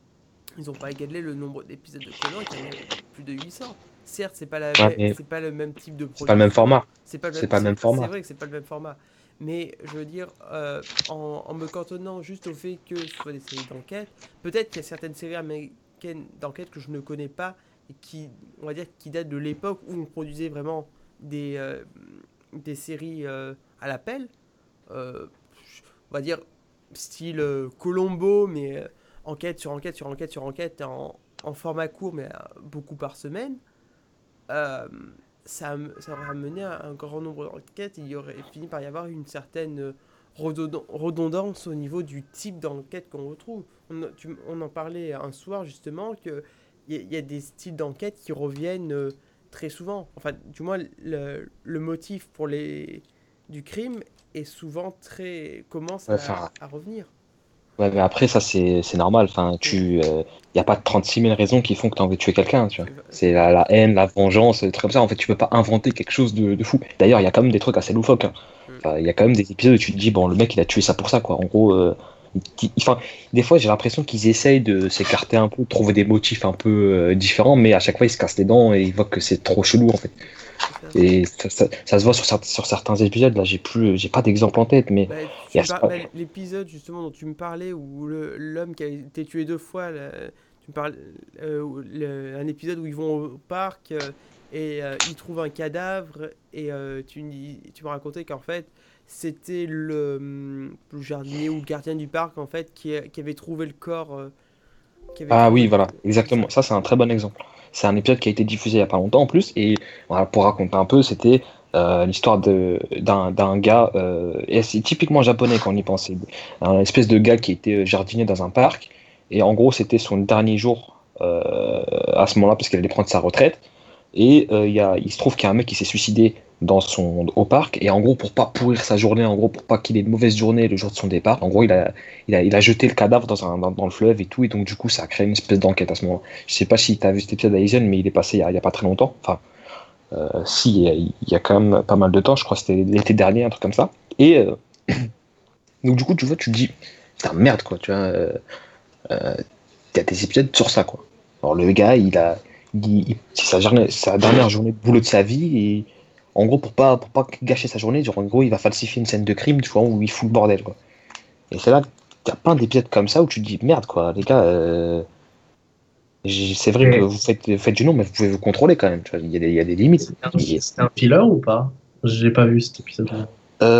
Ils n'ont pas égalé le nombre d'épisodes de Conan, qui en a plus de huit cents. Certes, c'est pas la Ouais, même- mais c'est pas le même type de c'est pas le même production, format. c'est pas le C'est même, pas le c'est même c'est format. vrai que c'est pas le même format. Mais je veux dire, euh, en, en me cantonnant juste au fait que ce soit des séries d'enquête, peut-être qu'il y a certaines séries américaines d'enquête que je ne connais pas et qui, on va dire, qui datent de l'époque où on produisait vraiment des, euh, des séries euh, à l'appel. Euh, on va dire style euh, Colombo, mais euh, enquête sur enquête sur enquête sur enquête en, en format court, mais euh, beaucoup par semaine. Euh, ça, ça aurait amené à un grand nombre d'enquêtes. Il y aurait fini par y avoir une certaine euh, redondan- redondance au niveau du type d'enquête qu'on retrouve. On, tu- on en parlait un soir justement que il y, a- y a des styles d'enquête qui reviennent euh, très souvent. Enfin, du moins le, le motif pour les du crime est souvent très commence Ouais, à, enfin, à revenir. ouais, mais après, ça, c'est c'est normal. Enfin, Mm. tu, il y a pas trente-six mille raisons qui font que tu as envie de tuer quelqu'un, tu vois. C'est va- c'est C'est vrai. la, la haine, la vengeance, des trucs comme ça. En fait, tu peux pas inventer quelque chose de, de fou. D'ailleurs, il y a quand même des trucs assez loufoques, hein. Mm. Enfin, il y a quand même des épisodes où tu te dis, bon, le mec, il a tué ça pour ça, quoi. En gros, euh, il- il- enfin, des fois, j'ai l'impression qu'ils essayent de s'écarter un peu, de trouver des motifs un peu euh, différents, mais à chaque fois, ils se cassent les dents et ils voient que c'est trop chelou, en fait. C'est ça. Et ça, ça- ça se voit sur, cer- sur certains épisodes. Là, j'ai plus, j'ai pas d'exemple en tête, mais Bah, il y tu a me ce- par- bah, l'épisode justement dont tu me parlais où le- l'homme qui a été tué deux fois, là, tu me parles, euh, où le- un épisode où ils vont au parc euh, et euh, ils trouvent un cadavre et euh, tu, me dis- tu me racontais qu'en fait c'était le, hum, le jardinier ou le gardien du parc en fait qui, a- qui avait trouvé le corps, euh, qui avait Ah trouvé oui, le, voilà, c'est ça. exactement. Ça, c'est un très bon exemple. C'est un épisode qui a été diffusé il y a pas longtemps en plus. Et voilà, pour raconter un peu, c'était euh, l'histoire de d'un d'un gars, euh, et c'est typiquement japonais quand on y pense. C'est un espèce de gars qui était euh, jardinier dans un parc. Et en gros, c'était son dernier jour euh, à ce moment-là, parce qu'il allait prendre sa retraite. Et euh, il y a, il se trouve qu'il y a un mec qui s'est suicidé dans son, au parc. Et en gros, pour pas pourrir sa journée, en gros, pour pas qu'il ait une mauvaise journée le jour de son départ, en gros, il a, il a, il a jeté le cadavre dans, un, dans, dans le fleuve et tout. Et donc, du coup, ça a créé une espèce d'enquête à ce moment-là. Je sais pas si tu as vu cet épisode d'Aizen, mais il est passé il y a, il y a pas très longtemps. Enfin, euh, si, il y, a, il y a quand même pas mal de temps. Je crois que c'était l'été dernier, un truc comme ça. Et euh, donc, du coup, tu vois, tu te dis, putain, merde, quoi. Tu vois, euh, euh, il y a des épisodes sur ça, quoi. Alors, le gars, il a. il- il- c'est sa, journée- sa dernière journée de boulot de sa vie. Et en gros, pour pas, pour pas gâcher sa journée, genre, en gros, il va falsifier une scène de crime, tu vois, où il fout le bordel, quoi. Et c'est là qu'il y a plein d'épisodes comme ça où tu te dis, merde, quoi, les gars. euh, j'ai- C'est vrai que Et vous faites, vous faites du nom, mais vous pouvez vous contrôler quand même. Tu vois, il y a des, il y a des limites. c'est un, Et- c'est un filler ou pas? J'ai pas vu cet épisode-là.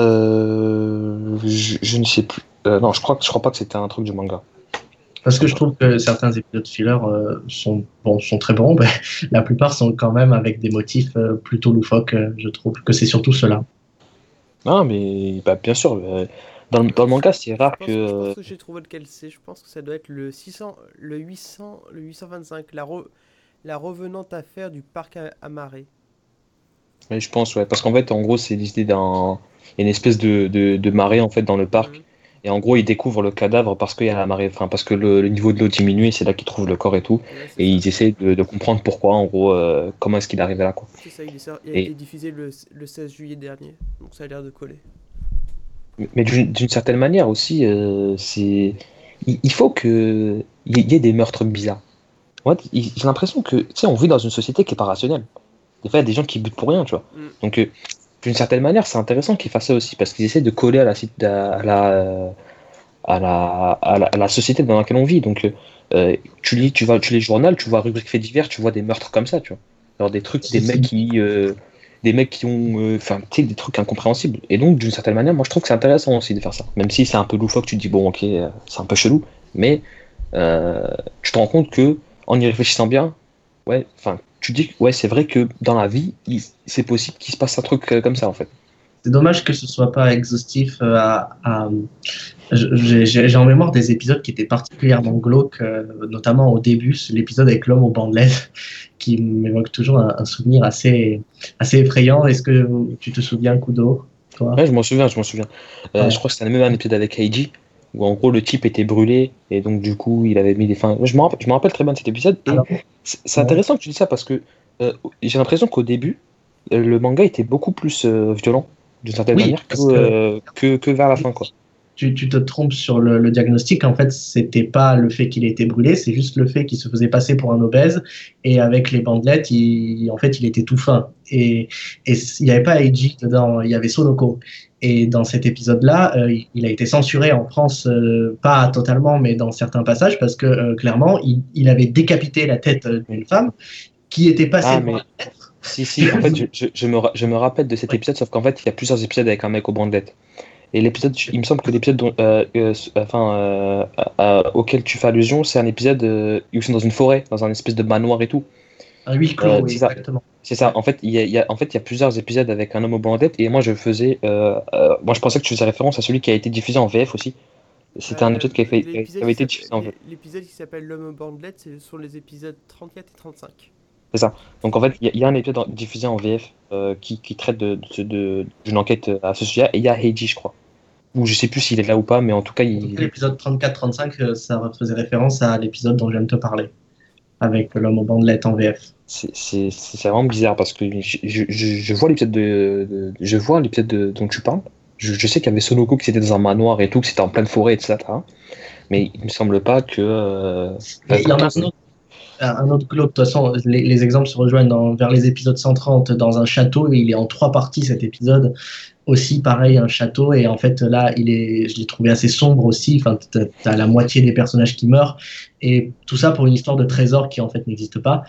euh, je, je ne sais plus. Euh, non, je crois, que- je crois pas que c'était un truc du manga. Parce que je trouve que certains épisodes filler euh, sont, bon, sont très bons, mais la plupart sont quand même avec des motifs euh, plutôt loufoques. euh, Je trouve que c'est surtout cela. Non, mais bah, bien sûr, euh, dans, le- dans le Je, manga, c'est je rare pense, je pense que. que j'ai trouvé lequel c'est. Je pense que ça doit être le six cents, le huit cents, le huit cent vingt-cinq, la, re- la revenante affaire du parc à, à marée. Mais je pense, ouais, parce qu'en fait, en gros, c'est l'idée d'un. Il y a une espèce de, de, de marée en fait dans le parc. Mhm. Et en gros, ils découvrent le cadavre parce qu'il y a la marée, enfin, parce que le, le niveau de l'eau diminue et c'est là qu'ils trouvent le corps et tout. Ouais, c'est Et ça. ils essaient de, de comprendre pourquoi, en gros, euh, comment est-ce qu'il est arrivé là, quoi. C'est ça, il, est sor- il a été Et, diffusé le, le seize juillet dernier. Donc ça a l'air de coller. mais d'une d'une certaine manière aussi, euh, c'est. Il, il faut que il y ait il y ait des meurtres bizarres. Moi, il- j'ai l'impression que, tu sais, on vit dans une société qui est pas rationnelle. Des fois, il y a des gens qui butent pour rien, tu vois. Mm. Donc, euh, d'une certaine manière, c'est intéressant qu'ils fassent ça aussi, parce qu'ils essaient de coller à la, ci- à la, à la, à la, à la société dans laquelle on vit. Donc, euh, euh, tu lis, tu vas, tu lis le journal, tu vois rubrique faits divers, tu vois des meurtres comme ça, tu vois. Alors, des trucs, des Si, mecs si. qui, euh, des mecs qui ont, euh, enfin, tu sais, des trucs incompréhensibles. Et donc, d'une certaine manière, moi, je trouve que c'est intéressant aussi de faire ça. Même si c'est un peu loufoque, tu te dis, bon, ok, euh, c'est un peu chelou, mais euh, tu te rends compte que, en y réfléchissant bien, ouais, enfin, tu dis que ouais, c'est vrai que dans la vie, il- c'est possible qu'il se passe un truc euh, comme ça en fait. C'est dommage que ce soit pas exhaustif. euh, à, à- J'ai j'ai- j'ai en mémoire des épisodes qui étaient particulièrement glauques, euh, notamment au début, c'est l'épisode avec l'homme aux bandelettes, qui m'évoque toujours un, un souvenir assez, assez effrayant. Est-ce que tu te souviens, Kudo, toi? Ouais, je m'en souviens, je m'en souviens. Euh, Ouais. Je crois que c'était même un épisode avec Heiji, où en gros le type était brûlé, et donc du coup il avait mis des fins. Je me rappelle, je me rappelle très bien de cet épisode, et Alors, c'est c'est ouais. intéressant que tu dis ça parce que euh, j'ai l'impression qu'au début, euh, le manga était beaucoup plus euh, violent, d'une certaine Oui, manière, que, parce que euh, que, que vers la fin, quoi. tu, tu te trompes sur le, le diagnostic. En fait, c'était pas le fait qu'il ait été brûlé, c'est juste le fait qu'il se faisait passer pour un obèse. Et avec les bandelettes, il, en fait, il était tout fin. Et, et il n'y avait pas Eiji dedans, il y avait Sonoko. Et dans cet épisode-là, euh, il- il a été censuré en France, euh, pas totalement, mais dans certains passages, parce que euh, clairement, il, il avait décapité la tête euh, d'une femme qui était passée Ah, pour mais un maître. si, si, en fait, je, je, je me, ra- je me rappelle de cet épisode, sauf qu'en fait, il y a plusieurs épisodes avec un mec aux bandelettes. Et l'épisode, il me semble que l'épisode dont- euh, euh, enfin, euh, euh, auquel tu fais allusion, c'est un épisode euh, où ils sont dans une forêt, dans un espèce de manoir et tout. Un huis clos, Euh, oui, c'est ça. exactement. C'est ça. En fait, il y a, il y a- en fait, il y a plusieurs épisodes avec un homme aux bandelettes, et moi, je faisais, euh, euh, moi, je pensais que tu faisais référence à celui qui a été diffusé en V F aussi. C'était un Euh, épisode qui avait, fait- qui l'épisode avait qui été s'appelle- diffusé en V F. l'é- l'épisode qui s'appelle L'homme aux bandelettes, ce sont les épisodes trente-quatre et trente-cinq. C'est ça. Donc en fait, il y, a- il y a un épisode en- diffusé en V F euh, qui, qui traite de, de- de- d'une enquête à ce sujet, et il y a Heiji, je crois. Ou je sais plus s'il est là ou pas, mais en tout cas, En tout cas, il. l'épisode trente-quatre trente-cinq, euh, ça faisait référence à l'épisode dont je viens de te parler, avec l'homme aux bandelettes en V F. C'est c'est- c'est vraiment bizarre parce que je, je, je- je vois l'épisode de, de- je vois l'épisode de- dont tu parles. Je, je sais qu'il y avait Sonoko qui était dans un manoir et tout, que c'était en pleine forêt, et cetera. Mais il me semble pas que. euh, Mais il y en a pourtant, un c'est- autre, un autre glauque. De toute façon, les, les exemples se rejoignent dans- vers les épisodes cent trente dans un château. Il est en trois parties cet épisode. Aussi, pareil, un château. Et en fait, là, il est, je l'ai trouvé assez sombre aussi. Enfin, t'as, t'as la moitié des personnages qui meurent. Et tout ça pour une histoire de trésor qui, en fait, n'existe pas.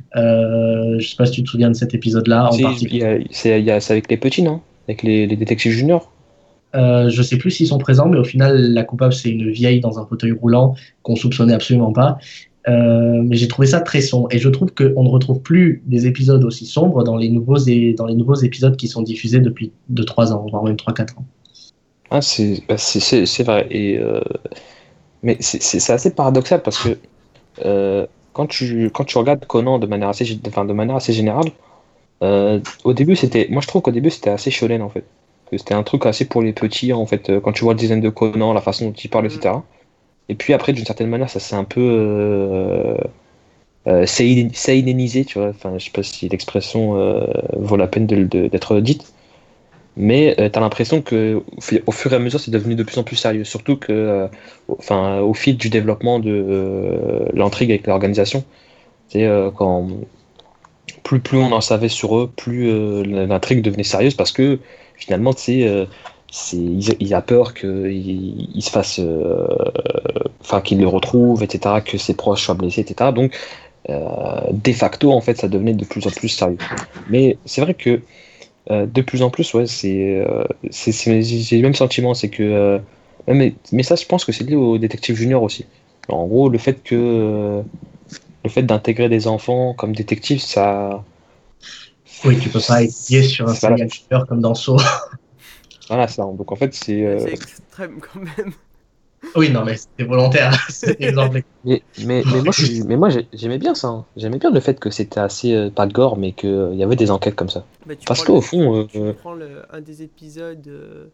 Euh, je sais pas si tu te souviens de cet épisode-là en Si, il particulier. y a- c'est il y a- c'est avec les petits, non? Avec les, les détectives juniors. Euh, je sais plus s'ils sont présents, mais au final, la coupable, c'est une vieille dans un fauteuil roulant qu'on soupçonnait absolument pas. Euh, mais j'ai trouvé ça très sombre. Et je trouve qu'on ne retrouve plus des épisodes aussi sombres dans les nouveaux, et, dans les nouveaux épisodes qui sont diffusés depuis deux trois ans, voire même trois quatre ans. Ah, c'est bah, c'est- c'est- c'est vrai. Et, euh, mais c'est c'est- c'est assez paradoxal parce que euh, quand, tu, quand tu regardes Conan de manière assez, gé- enfin, de manière assez générale, euh, au début, c'était, moi je trouve qu'au début c'était assez shonen en fait. Que c'était un truc assez pour les petits en fait. euh, Quand tu vois le design de Conan, la façon dont il parle, et cetera. Et puis après, d'une certaine manière, ça s'est un peu euh, euh, seinen- seinenisé, tu vois. Enfin, je sais pas si l'expression euh, vaut la peine de- de- d'être dite. Mais euh, t'as l'impression que au fu- au fur et à mesure, c'est devenu de plus en plus sérieux. Surtout que, euh, au- enfin, au fil du développement de euh, l'intrigue avec l'organisation, c'est euh, quand plus plus on en savait sur eux, plus euh, l'intrigue devenait sérieuse parce que finalement, tu sais, euh, c'est il, il a peur qu'il il se fasse, euh, enfin, qu'il le retrouve, et cetera, que ses proches soient blessés, et cetera. Donc, euh, de facto, en fait, ça devenait de plus en plus sérieux. Mais c'est vrai que euh, de plus en plus, ouais, c'est, euh, c'est, c'est- j'ai le même sentiment, c'est que, euh, mais, mais ça, je pense que c'est lié au détective junior aussi. Alors, en gros, le fait que, euh, le fait d'intégrer des enfants comme détectives, ça, Oui, tu peux pas étudier sur un c'est- voilà, serial killer comme dans Saw. voilà, ça. Donc en fait, c'est, euh, C'est extrême quand même. Oui, non, mais c'était volontaire. Cet exemple. mais, mais, mais moi, je suis- mais moi, j'ai- j'aimais bien ça. hein. J'aimais bien le fait que c'était assez, euh, pas gore, mais qu'il y avait des enquêtes comme ça. Bah, tu Parce prends qu'au le- fond, tu euh, prends le- un des épisodes, euh,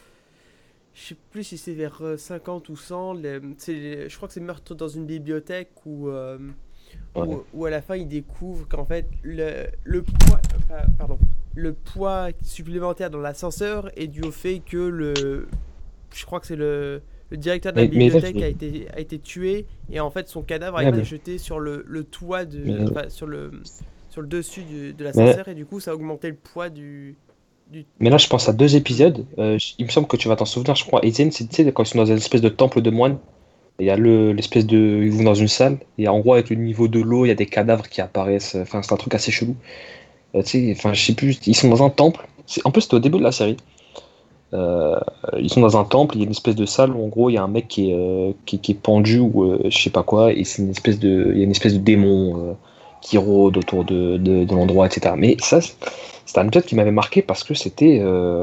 je sais plus si c'est vers euh, cinquante ou cent, les- c'est les- je crois que c'est Meurtre dans une bibliothèque où, euh, où, Ouais. où à la fin il découvre qu'en fait le, le poids, euh, pardon, le poids supplémentaire dans l'ascenseur est dû au fait que le, je crois que c'est le, le directeur de la Mais- mais là, bibliothèque je- a été, a été tué et en fait son cadavre a Ouais, été mais- jeté sur le, le toit de, Mais- enfin, sur le sur le dessus du- de l'ascenseur et du coup ça a augmenté le poids du, du... mais là, je pense à deux épisodes. Euh, il me semble que tu vas t'en souvenir, je crois. Eisen, c'est, tu sais, quand ils sont dans une espèce de temple de moines. Il y a le, l'espèce de. Ils vont dans une salle, et en gros, avec le niveau de l'eau, il y a des cadavres qui apparaissent. Enfin, c'est un truc assez chelou. Euh, tu sais, enfin, je sais plus, ils sont dans un temple. C'est, en plus, c'était au début de la série. Euh, ils sont dans un temple, il y a une espèce de salle où, en gros, il y a un mec qui est, euh, qui, qui est pendu, ou euh, je sais pas quoi, et c'est une espèce de. Il y a une espèce de démon euh, qui rôde autour de, de, de l'endroit, et cetera. Mais ça, c'est- c'était un épisode qui m'avait marqué parce que c'était. euh,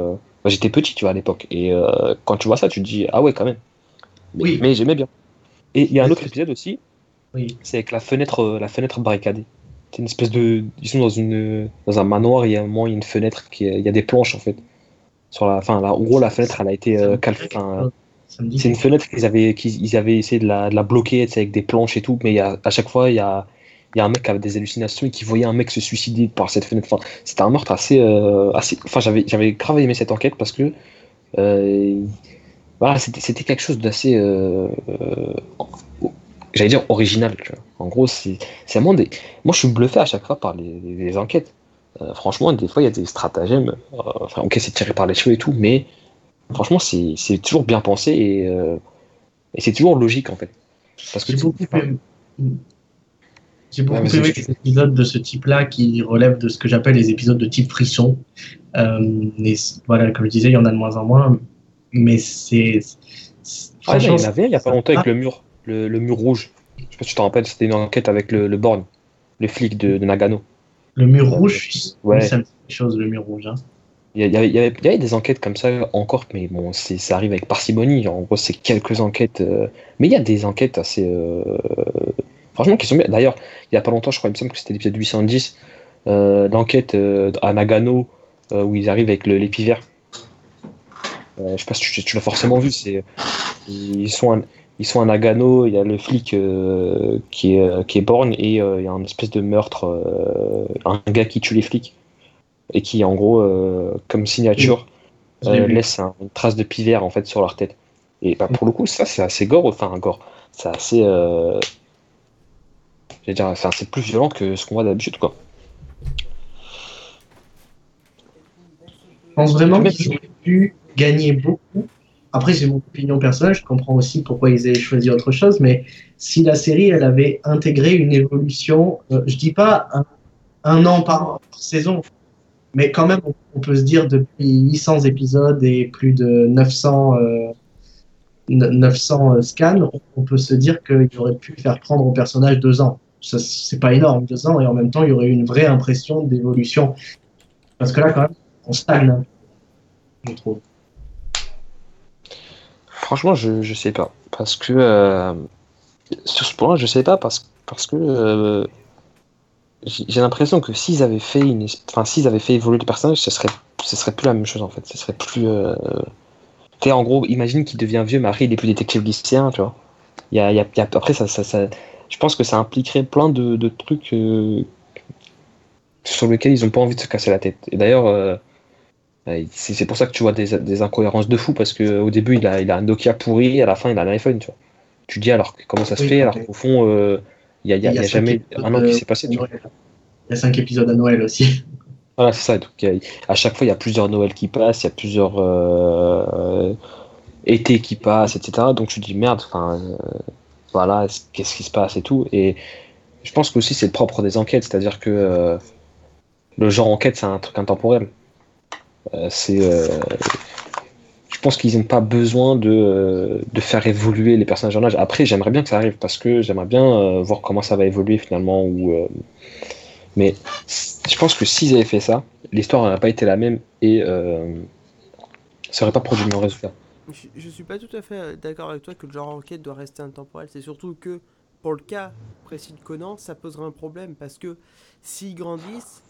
Moi, j'étais petit, tu vois, à l'époque. Et euh, quand tu vois ça, tu te dis, ah ouais, quand même. Mais, Oui. mais j'aimais bien. Et il y a un Mais autre c'est- épisode aussi, Oui. c'est avec la fenêtre, euh, la fenêtre barricadée. C'est une espèce de. Ils sont dans, une, dans un manoir, et il y a un moment, il y a une fenêtre, qui est- il y a des planches, en fait. Sur la, enfin, là, en gros, la fenêtre, elle a été Ça euh, me dit cal- quelque enfin, chose. Ça me dit c'est une quelque chose. fenêtre qu'ils avaient, qu'ils ils avaient essayé de la, de la bloquer, tu sais, avec des planches et tout, mais il y a, à chaque fois, il y a, il y a un mec qui avait des hallucinations et qui voyait un mec se suicider par cette fenêtre. Enfin, c'était un meurtre assez. euh, assez... Enfin, j'avais, j'avais grave aimé cette enquête parce que. euh, voilà, c'était, c'était quelque chose d'assez. euh, euh, j'allais dire original, tu vois. En gros, c'est, c'est vraiment des. Moi, je suis bluffé à chaque fois par les, les- les enquêtes. Euh, franchement, des fois, il y a des stratagèmes. euh, Enfin, ok, c'est tiré par les cheveux et tout, mais franchement, c'est, c'est toujours bien pensé et. euh, et c'est toujours logique en fait. Parce que J'ai tu. beaucoup Enfin, aimé, j'ai ouais, beaucoup vas-y, aimé je- les épisodes de ce type-là qui relèvent de ce que j'appelle les épisodes de type frisson. Euh, et c- voilà, comme je disais, il y en a de moins en moins, mais c'est c'est- Ah non, il franchement, y en c'est avait il y a pas longtemps avec sympa. le mur, le, le mur rouge. Je sais pas si tu te rappelles, c'était une enquête avec le, le Borgne, le flic de, de Nagano. Le mur Euh, rouge, oui, ouais, ça me dit quelque chose, le mur rouge. Hein. il y, a- il y avait, il y avait- il y avait des enquêtes comme ça encore, mais bon, c'est, ça arrive avec parcimonie. En gros, c'est quelques enquêtes. euh, Mais il y a des enquêtes assez. euh, Franchement, qui sont bien. D'ailleurs, il y a pas longtemps, je crois, il me semble que c'était l'épisode huit cent dix, euh, l'enquête euh, à Nagano, euh, où ils arrivent avec le- l'épi-vert. Euh, je sais pas si tu, tu l'as forcément vu, c'est. Ils sont, à, ils sont à Nagano, il y a le flic euh, qui, est, euh, qui est borgne et euh, il y a un espèce de meurtre, euh, un gars qui tue les flics et qui, en gros, euh, comme Oui, signature, je l'ai euh, vu. laisse un- une trace de pivert en fait sur leur tête. Et bah, pour le coup, ça c'est assez gore, enfin gore, c'est assez, euh, je vais dire, enfin, c'est plus violent que ce qu'on voit d'habitude quoi. Je pense Et puis vraiment même, qu'ils auraient pu gagner beaucoup. Après, j'ai mon opinion personnelle, je comprends aussi pourquoi ils aient choisi autre chose, mais si la série, elle avait intégré une évolution, euh, je dis pas un, un an par, par saison, mais quand même, on, on peut se dire depuis huit cents épisodes et plus de neuf cents, euh, neuf cents euh, scans, on, on peut se dire qu'il aurait pu faire prendre au personnage deux ans. Ça, c'est pas énorme, deux ans, et en même temps, il y aurait eu une vraie impression d'évolution. Parce que là, quand même, on stagne, hein, je trouve. franchement, je, je sais pas. Parce que euh, sur ce point-là, je sais pas parce, parce que euh, j'ai j'ai l'impression que s'ils avaient fait une, es- enfin, s'ils avaient fait évoluer le personnage, ce serait, ce serait plus la même chose en fait. Ce serait plus. Euh... Tu sais, en gros, imagine qu'il devient vieux, Marie, il est plus détective lycéen, tu vois. Il y a, il y a- il y a- après, ça, ça, ça- je pense que ça impliquerait plein de, de trucs euh, sur lesquels ils ont pas envie de se casser la tête. Et d'ailleurs, euh, euh, c'est c'est pour ça que tu vois des, des incohérences de fou, parce qu'au début, il a, il a un Nokia pourri, à la fin, il a un iPhone, tu vois. Tu te dis alors que- comment ça se Oui, fait, alors ok. qu'au fond, euh, il y a, il y Et a- il y il a y a cinq jamais épisodes un an qui de s'est passé, à tu vois. Noël. Il y a cinq épisodes à Noël aussi. Voilà, c'est ça. Donc, il y a- à chaque fois, il y a plusieurs Noëls qui passent, il y a plusieurs euh, étés qui passent, et cetera. Donc, tu te dis merde, enfin, euh, voilà, est-ce- qu'est-ce qui se passe et tout. Et je pense que aussi, c'est le propre des enquêtes, c'est-à-dire que euh, le genre enquête, c'est un truc intemporel. Euh, c'est, euh, je pense qu'ils n'ont pas besoin de, euh, de faire évoluer les personnages en âge. Après, j'aimerais bien que ça arrive parce que j'aimerais bien euh, voir comment ça va évoluer finalement. Ou, euh, mais je pense que s'ils avaient fait ça, l'histoire n'aurait pas été la même et euh, ça n'aurait pas produit le même résultat. Je, je suis pas tout à fait euh, d'accord avec toi que le genre enquête doit rester intemporel. C'est surtout que pour le cas précis de Conan, ça poserait un problème parce que s'ils grandissent,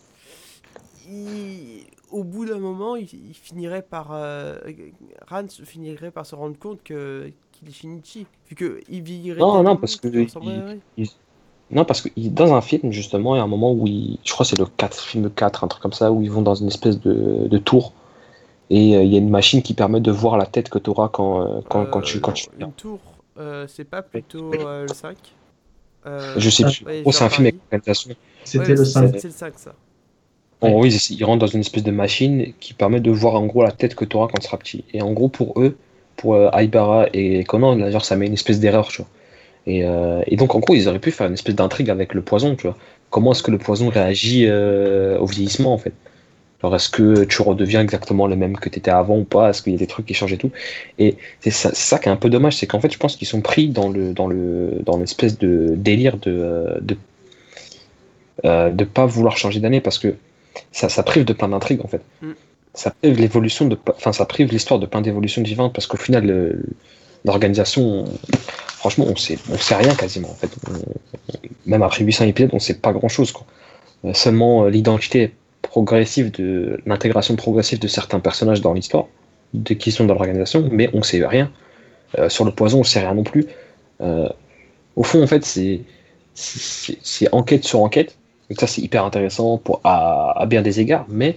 il- au bout d'un moment, il, il finirait par euh, Rans finirait par se rendre compte que qu'il est Shinichi, vu que il vieillirait Non, non, tellement parce que qu'il il- ressemblerait. il- non, parce que il- dans un film, justement, il y a un moment où il, je crois que c'est le quatre, film quatre, un truc comme ça, où ils vont dans une espèce de, de tour et euh, il y a une machine qui permet de voir la tête que tu auras quand, euh, quand, quand tu, Euh, quand non, tu viens. une tour, euh, c'est pas plutôt euh, le cinq. Je Euh, sais Ah, plus. En ouais, gros, j'ai c'est un un film avec paradis. une organisation. Ouais, c'était mais le c'est cinq. c'est- c'est le cinq ça. En Ouais. gros, ils, ils rentrent dans une espèce de machine qui permet de voir en gros la tête que tu auras quand tu seras petit. Et en gros, pour eux, pour euh, Aibara et Conan, d'ailleurs, ça met une espèce d'erreur, tu vois. Et, euh, et donc, en gros, ils auraient pu faire une espèce d'intrigue avec le poison, tu vois. Comment est-ce que le poison réagit euh, au vieillissement, en fait? Genre, est-ce que tu redeviens exactement le même que tu étais avant ou pas? Est-ce qu'il y a des trucs qui changent et tout? Et c'est ça, c'est ça qui est un peu dommage, c'est qu'en fait, je pense qu'ils sont pris dans le dans le dans l'espèce de délire de euh, de euh, de pas vouloir changer d'année parce que ça, ça prive de plein d'intrigues en fait. Mm. ça prive l'évolution de, enfin, ça prive l'histoire de plein d'évolutions différentes parce qu'au final, le- l'organisation, franchement, on sait, on sait rien quasiment en fait. On- même après huit cents épisodes, on sait pas grand chose quoi. Euh, seulement euh, l'identité progressive de l'intégration progressive de certains personnages dans l'histoire, de qui sont dans l'organisation, mais on sait rien. Euh, sur le poison, on sait rien non plus. Euh, Au fond, en fait, c'est c'est c'est enquête sur enquête. Donc ça, c'est hyper intéressant pour, à, à bien des égards, mais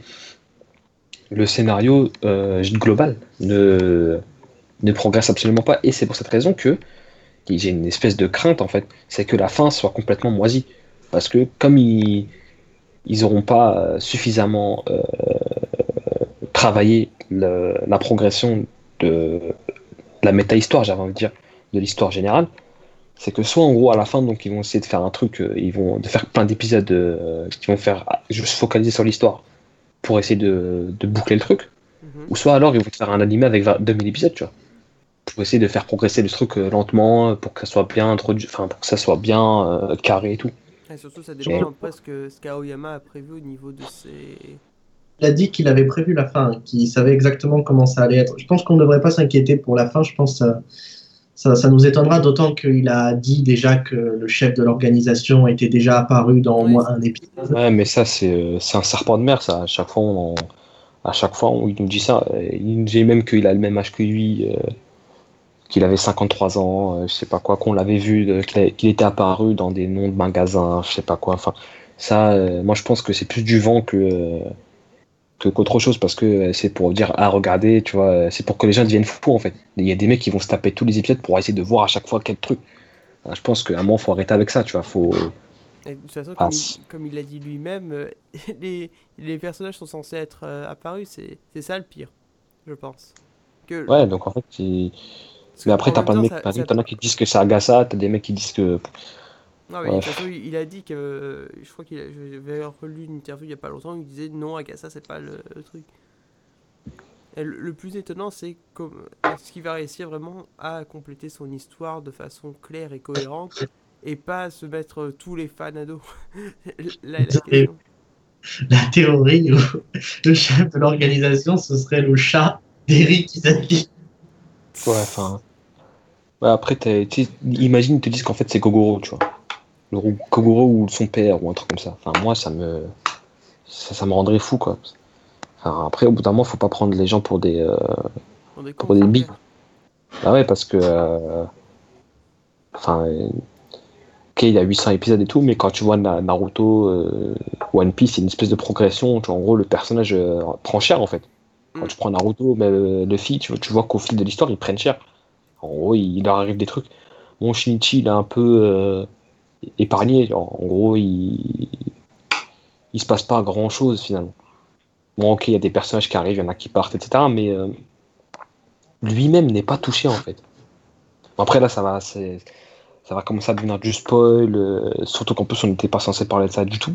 le scénario euh, global ne, ne progresse absolument pas. Et c'est pour cette raison que j'ai une espèce de crainte, en fait, c'est que la fin soit complètement moisie. Parce que comme ils ils n'auront pas euh, suffisamment euh, travaillé le- la progression de la méta-histoire, j'avais envie de dire, de l'histoire générale, c'est que soit en gros à la fin donc ils vont essayer de faire un truc, euh, ils vont de faire plein d'épisodes euh, qui vont faire ah, juste focaliser sur l'histoire pour essayer de, de boucler le truc, Mhm. ou soit alors ils vont faire un animé avec vingt deux mille épisodes, tu vois, pour essayer de faire progresser le truc euh, lentement, euh, pour que ça soit bien introduit, enfin pour que ça soit bien euh, carré et tout. Et surtout, ça Mais dépend après ce que ce qu'Aoyama a prévu au niveau de ses. Il a dit qu'il avait prévu la fin, qu'il savait exactement comment ça allait être. Je pense qu'on ne devrait pas s'inquiéter pour la fin. Je pense que ça, ça, ça nous étonnera, d'autant qu'il a dit déjà que le chef de l'organisation était déjà apparu dans au Oui, moins c'est- un épisode. ouais, mais ça c'est euh, c'est un serpent de mer, ça. À chaque fois, on, à chaque fois où il nous dit ça, euh, il nous dit même qu'il a le même âge que lui. Euh, qu'il avait cinquante-trois ans, euh, je sais pas quoi, qu'on l'avait vu, euh, qu'il a- qu'il était apparu dans des noms de magasins, je sais pas quoi. Enfin, ça, euh, moi je pense que c'est plus du vent que, euh, que qu'autre chose parce que euh, c'est pour dire ah regardez, tu vois, euh, c'est pour que les gens deviennent fous en fait. Il y a des mecs qui vont se taper tous les épisodes pour essayer de voir à chaque fois quel truc. Ah, je pense qu'à un moment faut arrêter avec ça, tu vois. Faut. Et de toute façon, Ah, comme il, c- comme il l'a dit lui-même, euh, les, les personnages sont censés être euh, apparus, c'est c'est ça le pire, je pense. Que, ouais, donc en fait, il- parce mais que, après en t'as même plein de temps, mecs, ça, par ça exemple, t'en as qui disent que c'est Agatha, t'as des mecs qui disent que. Ah oui, de Ouais, toute façon, il, il a dit que. euh, Je crois qu'il a- j'avais relu une interview il y a pas longtemps où il disait non, Agatha, c'est pas le, le truc. Et le, le plus étonnant, c'est comme, est-ce qu'il va réussir vraiment à compléter son histoire de façon claire et cohérente et pas à se mettre euh, tous les fans à dos. Là est la Et question. la théorie où le chef de l'organisation, ce serait le chat d'Eric Kisaki. ouais, enfin. Ouais, après, t'as- tu sais, imagine, ils te disent qu'en fait c'est Gogoro, tu vois. Le Ro- Kogoro ou son père ou un truc comme ça. Enfin, moi, ça me, ça, ça me rendrait fou, quoi. Enfin, après, au bout d'un moment, faut pas prendre les gens pour des, euh, On est con, pour des c'est billes. clair. Bah ouais, parce que, euh, enfin, euh, ok, il y a huit cents épisodes et tout, mais quand tu vois Na- Naruto, euh, One Piece, c'est une espèce de progression. Tu vois, en gros, le personnage euh, prend cher, en fait. Quand Hmm. tu prends Naruto, mais euh, Luffy, tu vois, tu vois qu'au fil de l'histoire, ils prennent cher. En gros, il, il leur arrive des trucs. Bon, Shinichi, il est un peu euh, épargné. Genre, en gros, il, il se passe pas grand chose finalement. Bon, ok, il y a des personnages qui arrivent, il y en a qui partent, et cetera. Mais euh, lui-même n'est pas touché en fait. Bon, après là, ça va, c'est, ça va commencer à devenir du spoil, euh, surtout qu'en plus on n'était pas censé parler de ça du tout.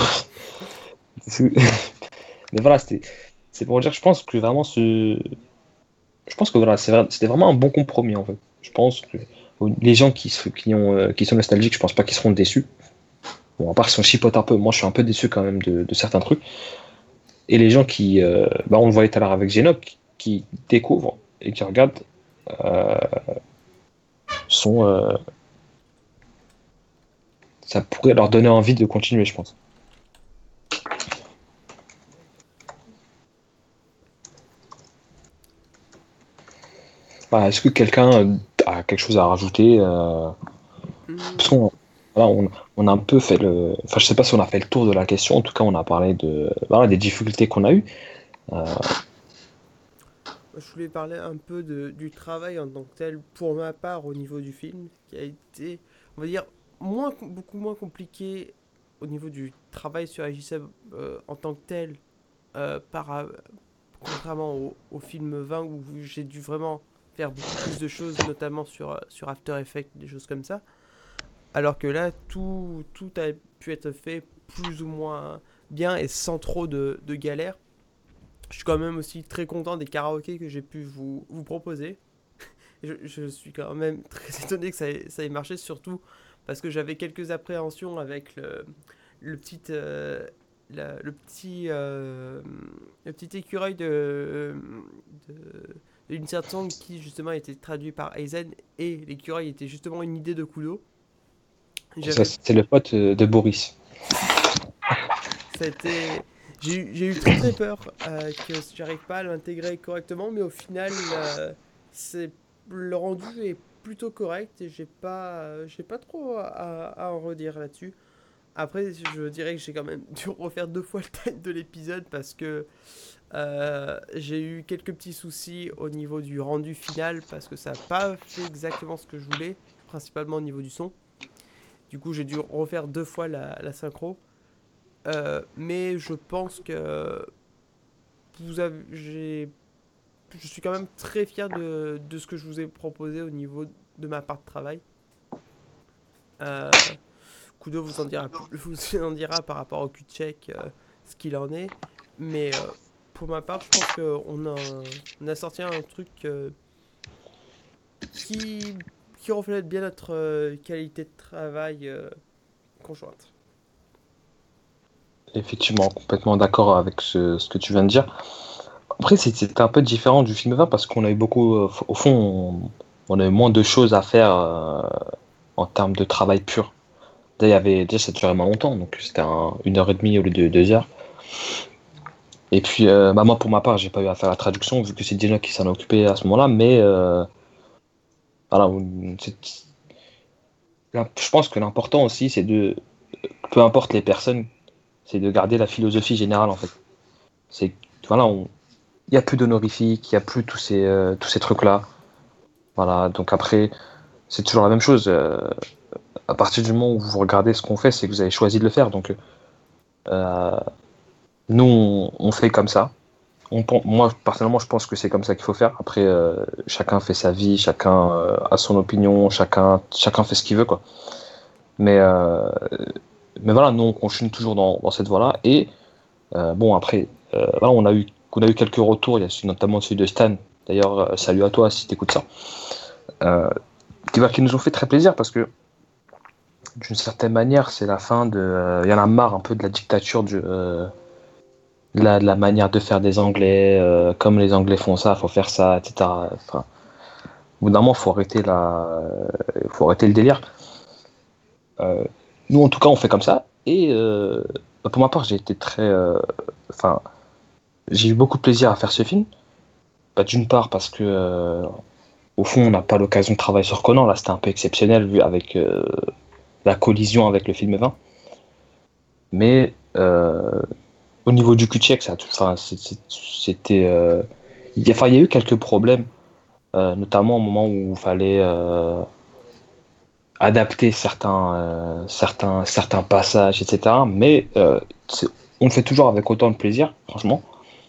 Mais voilà, c'était, c'est pour dire, je pense que vraiment ce, je pense que voilà, c'est vrai- c'était vraiment un bon compromis en fait. Je pense que les gens qui, se- qui, ont, euh, qui sont nostalgiques, je pense pas qu'ils seront déçus. Bon, à part si on chipote un peu, moi je suis un peu déçu quand même de, de certains trucs. Et les gens qui, euh, bah, on le voyait tout à l'heure avec Genoc, qui découvrent et qui regardent, euh, sont, euh, ça pourrait leur donner envie de continuer, je pense. Voilà, est-ce que quelqu'un euh, a quelque chose à rajouter euh, parce Hmm. qu'on voilà, on, on a un peu fait le. Enfin, je sais pas si on a fait le tour de la question. En tout cas, on a parlé de, voilà, des difficultés qu'on a eues. Euh, Je voulais parler un peu de, du travail en tant que tel, pour ma part, au niveau du film, qui a été, on va dire, moins, beaucoup moins compliqué au niveau du travail sur J C euh, en tant que tel, euh, par, euh, contrairement au, au film vingt où j'ai dû vraiment faire beaucoup plus de choses, notamment sur, euh, sur After Effects, des choses comme ça. Alors que là, tout, tout a pu être fait plus ou moins bien et sans trop de, de galères. Je suis quand même aussi très content des karaokés que j'ai pu vous, vous proposer. Je, je suis quand même très étonné que ça ait, ça ait marché, surtout parce que j'avais quelques appréhensions avec le, le petit, euh, la- le petit euh, le petit écureuil de, de d'une certaine qui justement a été traduit par Aizen, et l'écureuil était justement une idée de Kudo. Ça, J'avais c'est le pote euh, de Boris. Ça a été... J'ai eu, j'ai eu très très peur euh, que j'arrive pas à l'intégrer correctement, mais au final, euh, c'est... le rendu est plutôt correct et j'ai pas, euh, j'ai pas trop à, à en redire là-dessus. Après, je dirais que j'ai quand même dû refaire deux fois le time de l'épisode parce que euh, j'ai eu quelques petits soucis au niveau du rendu final parce que ça n'a pas fait exactement ce que je voulais, principalement au niveau du son. Du coup, j'ai dû refaire deux fois la, la synchro. Euh, mais je pense que vous avez, j'ai, je suis quand même très fier de, de ce que je vous ai proposé au niveau de ma part de travail. Euh, Kudo vous en dira, vous en dira par rapport au cul-check euh, ce qu'il en est. Mais euh, pour ma part, je pense qu'on a, on a sorti un truc euh, qui, qui reflète bien notre euh, qualité de travail euh, conjointe. Effectivement, complètement d'accord avec ce, ce que tu viens de dire. Après, c'est- c'était un peu différent du film vingt parce qu'on a eu beaucoup. euh, Au fond, on, on a eu moins de choses à faire euh, en termes de travail pur. Déjà, il y avait, déjà ça durait moins longtemps, donc c'était un- une heure et demie au lieu de deux heures. Et puis, euh, bah, moi, pour ma part, j'ai pas eu à faire la traduction vu que c'est Dina qui s'en a occupé à ce moment-là, mais euh, voilà, on- c'est- là, je pense que l'important aussi, c'est de, peu importe les personnes, c'est de garder la philosophie générale en fait. C'est voilà, on, il y a plus d'honorifique, il y a plus tous ces euh, tous ces trucs-là. Voilà, donc après, c'est toujours la même chose. euh, à partir du moment où vous regardez ce qu'on fait, c'est que vous avez choisi de le faire. Donc, euh, nous, on, on fait comme ça. On, pen- moi, personnellement, je pense que c'est comme ça qu'il faut faire. Après, euh, chacun fait sa vie, chacun euh, a son opinion, chacun, chacun fait ce qu'il veut, quoi. Mais, euh, mais voilà, nous, on continue toujours dans, dans cette voie-là. Et euh, bon, après, euh, voilà, on a eu, on a eu quelques retours. Il y a notamment celui de Stan. D'ailleurs, euh, salut à toi si tu écoutes ça. Euh, qui, va- qui nous ont fait très plaisir parce que d'une certaine manière, c'est la fin de. euh, Il y en a marre un peu de la dictature du, euh, de, la, de la manière de faire des Anglais. euh, comme les Anglais font ça, faut faire ça, et cetera. Enfin, au bout d'un moment, faut arrêter la, euh, faut arrêter le délire. Euh, nous, en tout cas, on fait comme ça. Et euh, pour ma part, j'ai été très. euh, Enfin, j'ai eu beaucoup de plaisir à faire ce film. Bah, d'une part parce que, euh, au fond, on n'a pas l'occasion de travailler sur Conan. Là, c'était un peu exceptionnel vu avec euh, la collision avec le film vingt. Mais euh, au niveau du Q-check, ça, enfin, c'est- c'est- c'était, euh, il y a, enfin, il y a eu quelques problèmes, euh, notamment au moment où il fallait euh, adapter certains, euh, certains, certains passages, et cetera. Mais euh, c'est- on le fait toujours avec autant de plaisir, franchement.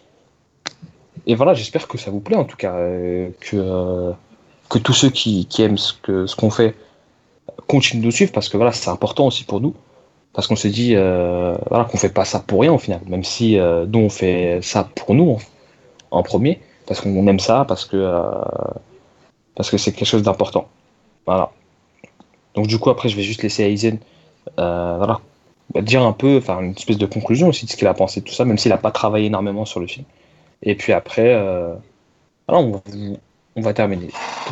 Et voilà, j'espère que ça vous plaît en tout cas, euh, que, euh, que tous ceux qui, qui aiment ce que, ce qu'on fait continuent de nous suivre parce que voilà, c'est important aussi pour nous. Parce qu'on se dit euh, voilà, qu'on fait pas ça pour rien au final, même si euh, nous on fait ça pour nous en, en premier, parce qu'on aime ça, parce que euh, parce que c'est quelque chose d'important. Voilà. Donc du coup après je vais juste laisser Aizen euh, voilà, bah, dire un peu, enfin une espèce de conclusion aussi de ce qu'il a pensé de tout ça, même s'il a pas travaillé énormément sur le film. Et puis après, euh, voilà, on, on va terminer.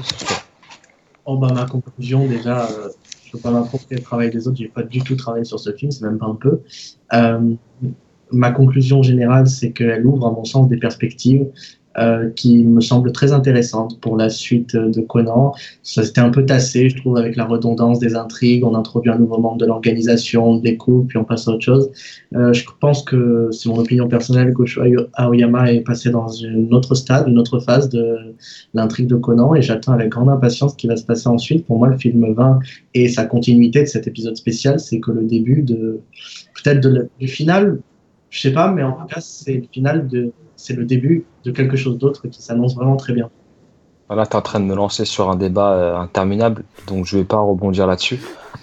Oh, bah, ma conclusion, déjà, euh, je ne veux pas m'approprier le travail des autres, j'ai pas du tout travaillé sur ce film, c'est même pas un peu. Euh, Ma conclusion générale, c'est qu'elle ouvre, à mon sens, des perspectives euh, qui me semblent très intéressantes pour la suite de Conan. Ça s'était un peu tassé, je trouve, avec la redondance des intrigues. On introduit un nouveau membre de l'organisation, on découpe, puis on passe à autre chose. Euh, je pense que, c'est mon opinion personnelle, Gosho Aoyama est passé dans une autre stade, une autre phase de l'intrigue de Conan, et j'attends avec grande impatience ce qui va se passer ensuite. Pour moi, le film vingt et sa continuité de cet épisode spécial, c'est que le début de peut-être de le- du final. Je sais pas, mais en tout cas, c'est le final de, c'est le début de quelque chose d'autre qui s'annonce vraiment très bien. Voilà, tu es en train de me lancer sur un débat euh, interminable, donc je vais pas rebondir là-dessus.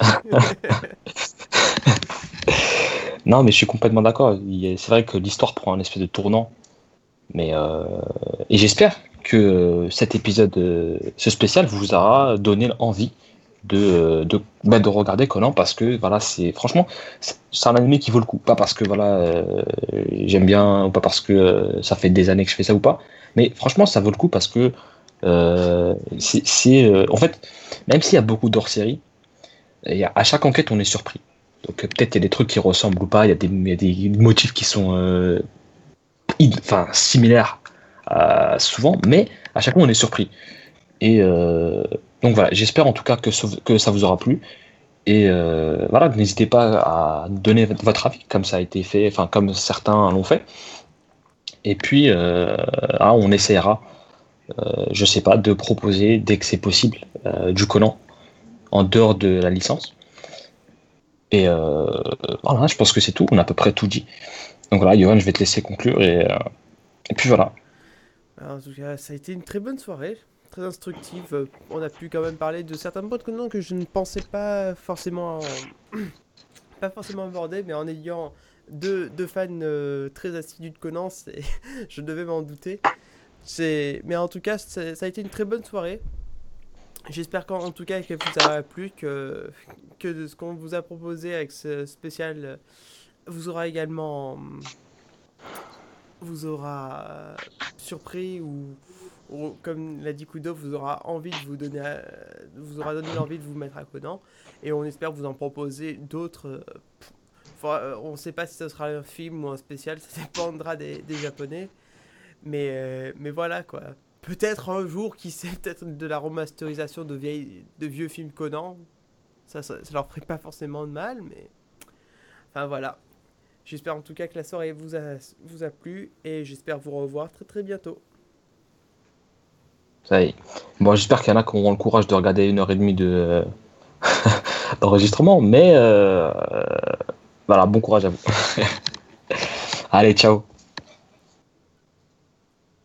Non, mais je suis complètement d'accord. Il est- C'est vrai que l'histoire prend un espèce de tournant, mais euh, et j'espère que euh, cet épisode, euh, ce spécial, vous aura donné envie de, de, bah, de regarder Conan parce que voilà, c'est franchement c'est, c'est un anime qui vaut le coup, pas parce que voilà euh, j'aime bien ou pas parce que euh, ça fait des années que je fais ça ou pas, mais franchement ça vaut le coup parce que euh, c'est, c'est euh, en fait même s'il y a beaucoup d'hors-série, il y a, à chaque enquête on est surpris, donc euh, peut-être il y a des trucs qui ressemblent ou pas, il y a des, il y a des motifs qui sont euh, id- enfin similaires euh, souvent, mais à chaque fois on est surpris. Et euh, donc voilà, j'espère en tout cas que, ce- que ça vous aura plu. Et euh, voilà, n'hésitez pas à donner votre avis, comme ça a été fait, enfin comme certains l'ont fait. Et puis, euh, ah, on essaiera, euh, je sais pas, de proposer dès que c'est possible euh, du Conan en dehors de la licence. Et euh, voilà, je pense que c'est tout. On a à peu près tout dit. Donc voilà, Johan, je vais te laisser conclure et, euh, et puis voilà. Alors, en tout cas, ça a été une très bonne soirée, très instructive. Euh, On a pu quand même parler de certains points de Conan que je ne pensais pas forcément, pas forcément aborder, mais en ayant deux, deux fans euh, très assidus de Conan, c'est- je devais m'en douter. C'est... Mais en tout cas, c'est- ça a été une très bonne soirée. J'espère qu'en en tout cas qu'elle vous aura plu, que, que de ce qu'on vous a proposé avec ce spécial euh, vous aura également vous aura euh, surpris ou, ou, comme l'a dit Kudo, vous aura envie de vous donner à- vous aura donné l'envie de vous mettre à Conan, et on espère vous en proposer d'autres. euh, faudra- euh, on ne sait pas si ce sera un film ou un spécial, ça dépendra des, des japonais, mais euh, mais voilà quoi. Peut-être un jour, qui sait, peut-être de la remasterisation de vieilles de vieux films Conan, ça, ça ça leur ferait pas forcément de mal, mais enfin voilà. J'espère en tout cas que la soirée vous a, vous a plu, et j'espère vous revoir très très bientôt. Ça y est. Bon, j'espère qu'il y en a qui auront le courage de regarder une heure et demie de, euh, d'enregistrement, mais euh, voilà, bon courage à vous. Allez, ciao.